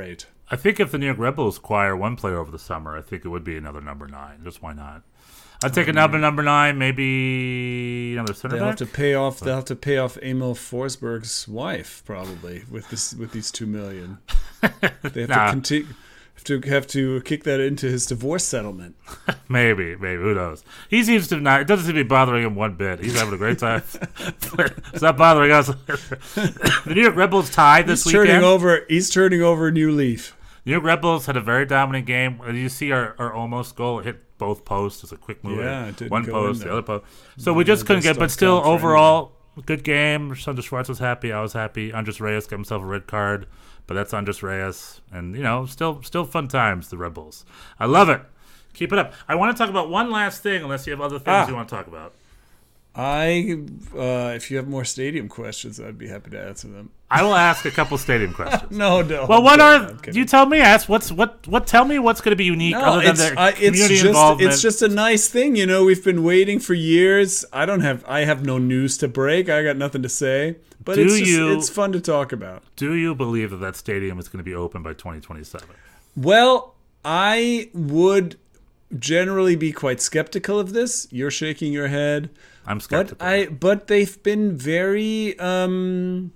I think if the New York Red Bulls acquire one player over the summer, I think it would be another number nine. Just why not? I'd take another number nine, maybe another center They'll back. have to pay off. They'll have to pay off Emil Forsberg's wife probably with this with these two million. They have Nah. to continue. Have to have to kick that into his divorce settlement. Maybe, maybe. Who knows? He seems to not. It doesn't seem to be bothering him one bit. He's having a great time. It's not bothering us. The New York Red Bulls tied this He's weekend. turning over. He's turning over a new leaf. New York Red Bulls had a very dominant game. You see our, our almost goal. It hit both posts. It's a quick move. Yeah, it didn't One go post, in the there. other post. So we just Yeah, couldn't they get. But stopped still, count for overall, good game. Sander Schwartz was happy. I was happy. Andres Reyes got himself a red card. But that's Andres Reyes. And, you know, still still fun times, the Red Bulls. I love it. Keep it up. I want to talk about one last thing, unless you have other things Ah. you want to talk about. I, uh, if you have more stadium questions, I'd be happy to answer them. I will ask a couple stadium questions. No, no. Well, I'm what kidding, are I'm kidding. you tell me? Ask what's what what? Tell me what's going to be unique No, other than it's, the I, it's community just involvement. it's just a nice thing, you know. We've been waiting for years. I don't have I have no news to break. I got nothing to say. But Do it's just, you- it's fun to talk about. Do you believe that that stadium is going to be open by twenty twenty-seven? Well, I would generally be quite skeptical of this. You're shaking your head. I'm But skeptical. I but they've been very um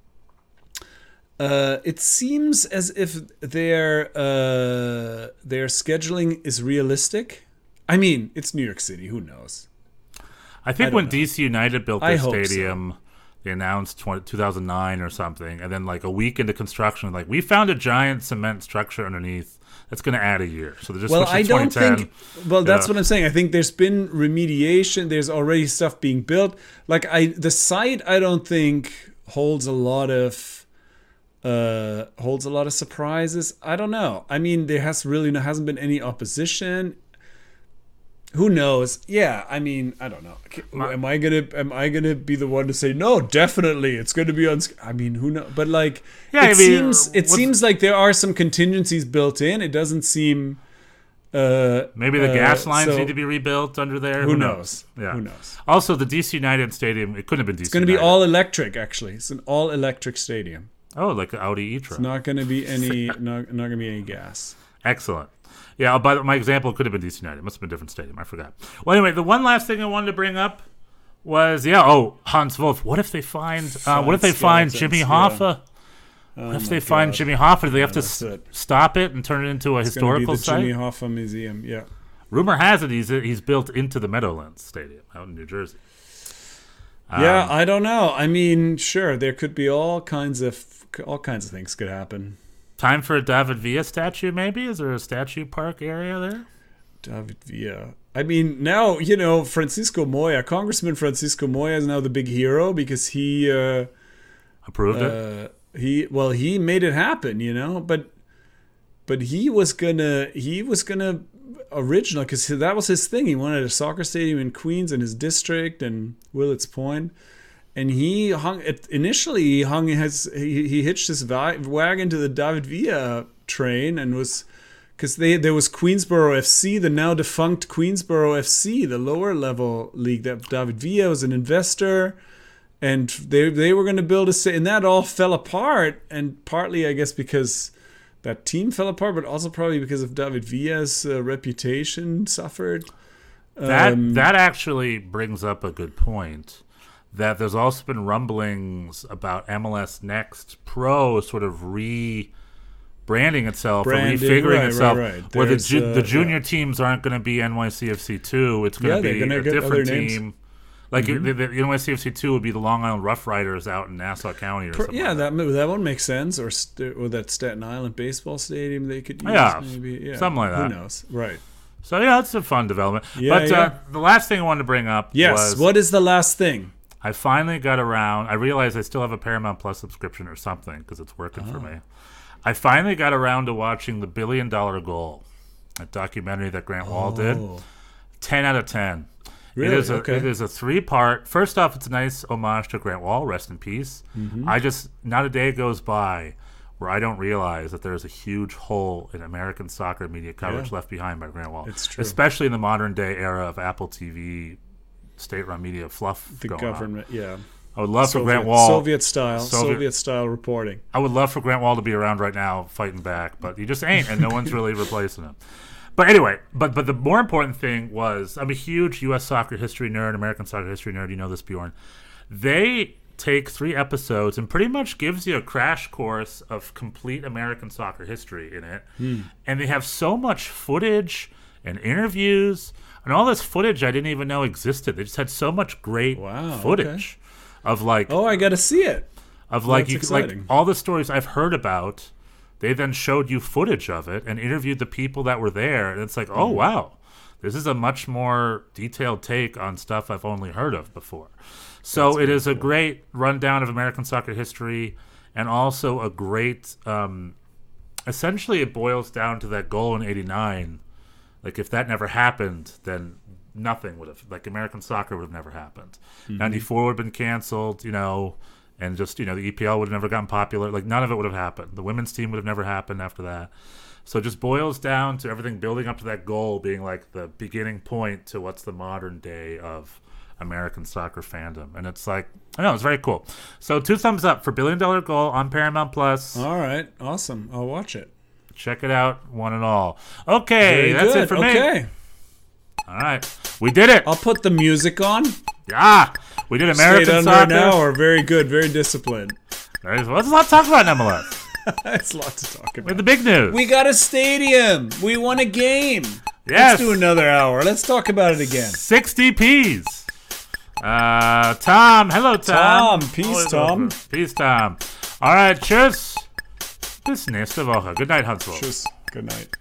uh it seems as if their uh their scheduling is realistic. I mean, it's New York City, who knows? I think don't when know. D C United built I their hope so. stadium, they announced twenty, two thousand nine or something, and then like a week into construction, like we found a giant cement structure underneath that's going to add a year. So they just Well, switched I to don't twenty ten. think. Well, that's Yeah. what I'm saying. I think there's been remediation. There's already stuff being built. Like I, the site, I don't think holds a lot of, uh, holds a lot of surprises. I don't know. I mean, there has really no, hasn't been any opposition. Who knows? Yeah, I mean, I don't know. Am I gonna am I gonna be the one to say no? Definitely, it's going to be on. I mean, who knows? But like, Yeah, it I mean, seems it what's- seems like there are some contingencies built in. It doesn't seem. Uh, Maybe the uh, gas lines so need to be rebuilt under there. Who knows? Yeah. Who knows? Also, the D C United Stadium, it couldn't have been D C It's going to be United. all electric. Actually, it's an all electric stadium. Oh, like the Audi e-tron. It's not going to be any. not not going to be any gas. Excellent. Yeah, but my example could have been D C United. It must have been a different stadium. I forgot. Well, anyway, the one last thing I wanted to bring up was, yeah, oh, Hans Wolf. What if they find, uh, what if they find Skeletons, Jimmy yeah. Hoffa? Oh What if my they find God. Jimmy Hoffa? Do they have to that's s- it. stop it and turn it into a It's going to be historical the site? Jimmy Hoffa Museum. Yeah. Rumor has it he's he's built into the Meadowlands Stadium out in New Jersey. Yeah, Um, I don't know. I mean, sure, there could be all kinds of all kinds of things could happen. Time for a David Villa statue, maybe? Is there a statue park area there? David Villa. I mean, now, you know, Francisco Moya, Congressman Francisco Moya is now the big hero because he uh, Approved it? uh he well, he made it happen, you know, but but he was gonna he was gonna original because that was his thing. He wanted a soccer stadium in Queens in his district and Willets Point. And he hung it initially. He hung his he, he hitched his va- wagon to the David Villa train and was because they there was Queensboro F C, the now defunct Queensboro F C, the lower level league. That David Villa was an investor, and they they were going to build a sta- and that all fell apart. And partly, I guess, because that team fell apart, but also probably because of David Villa's uh, reputation suffered. That Um, that actually brings up a good point. That there's also been rumblings about M L S Next Pro sort of re branding itself Branding, or refiguring right, itself, right, right. where the There's, ju- uh, the junior yeah. teams aren't going to be N Y C F C two. It's going Yeah, to they're be gonna a get different other names. team. Like the, the, the N Y C F C two would be the Long Island Rough Riders out in Nassau County or something. Yeah, like that that one makes sense. Or st- or that Staten Island baseball stadium they could use. Yeah, maybe. Yeah, something like that. Who knows? Right. So yeah, it's a fun development. Yeah, but yeah. Uh, the last thing I wanted to bring up Yes. was What is the last thing? I finally got around. I realized I still have a Paramount Plus subscription or something because it's working Oh. for me. I finally got around to watching The Billion Dollar Goal, a documentary that Grant Wall did. Oh. ten out of ten. Really? It is a, Okay. it is a three-part. First off, it's a nice homage to Grant Wall. Rest in peace. Mm-hmm. I just, not a day goes by where I don't realize that there's a huge hole in American soccer media coverage Yeah. left behind by Grant Wall. It's true. Especially in the modern day era of Apple T V, state-run media fluff The going on. government. Yeah. I would love Soviet, for Grant Wall. Soviet style, Soviet- Soviet style reporting. I would love for Grant Wall to be around right now fighting back, but he just ain't, and no one's really replacing him. But anyway, but but the more important thing was, I'm a huge U S soccer history nerd, American soccer history nerd. You know this, Bjorn. They take three episodes and pretty much gives you a crash course of complete American soccer history in it. Hmm. And they have so much footage and interviews and all this footage I didn't even know existed. They just had so much great Wow, footage of like Oh, I got to see it. of like That's you could, like exciting. all the stories I've heard about. They then showed you footage of it and interviewed the people that were there, and it's like, oh wow, this is a much more detailed take on stuff I've only heard of before. So it is a great rundown of American soccer history, and also a great. Um, essentially, it boils down to that goal in eighty-nine. Like if that never happened, then nothing would have. Like American soccer would have never happened. Mm-hmm. ninety-four would have been canceled. You know. And just, you know, the E P L would have never gotten popular. Like, none of it would have happened. The women's team would have never happened after that. So it just boils down to everything building up to that goal being, like, the beginning point to what's the modern day of American soccer fandom. And it's like, I know, it's very cool. So two thumbs up for Billion Dollar Goal on Paramount Plus. All right. Awesome. I'll watch it. Check it out, one and all. Okay, Very that's good. it for me. Okay. All right. We did it. I'll put the music on. Yeah. We did American Stayed under soccer. an hour. Very good. Very disciplined. There's, well, there's a lot to talk about in M L S. That's a lot to talk With about. the big news. We got a stadium. We won a game. Yes. Let's do another hour. Let's talk about it again. sixty P's. Uh, Tom. Hello, Tom. Tom. Peace, Always Tom. over. Peace, Tom. All right, cheers. Bis nächste Woche. Good night, Huntsville. Tschüss. Good night.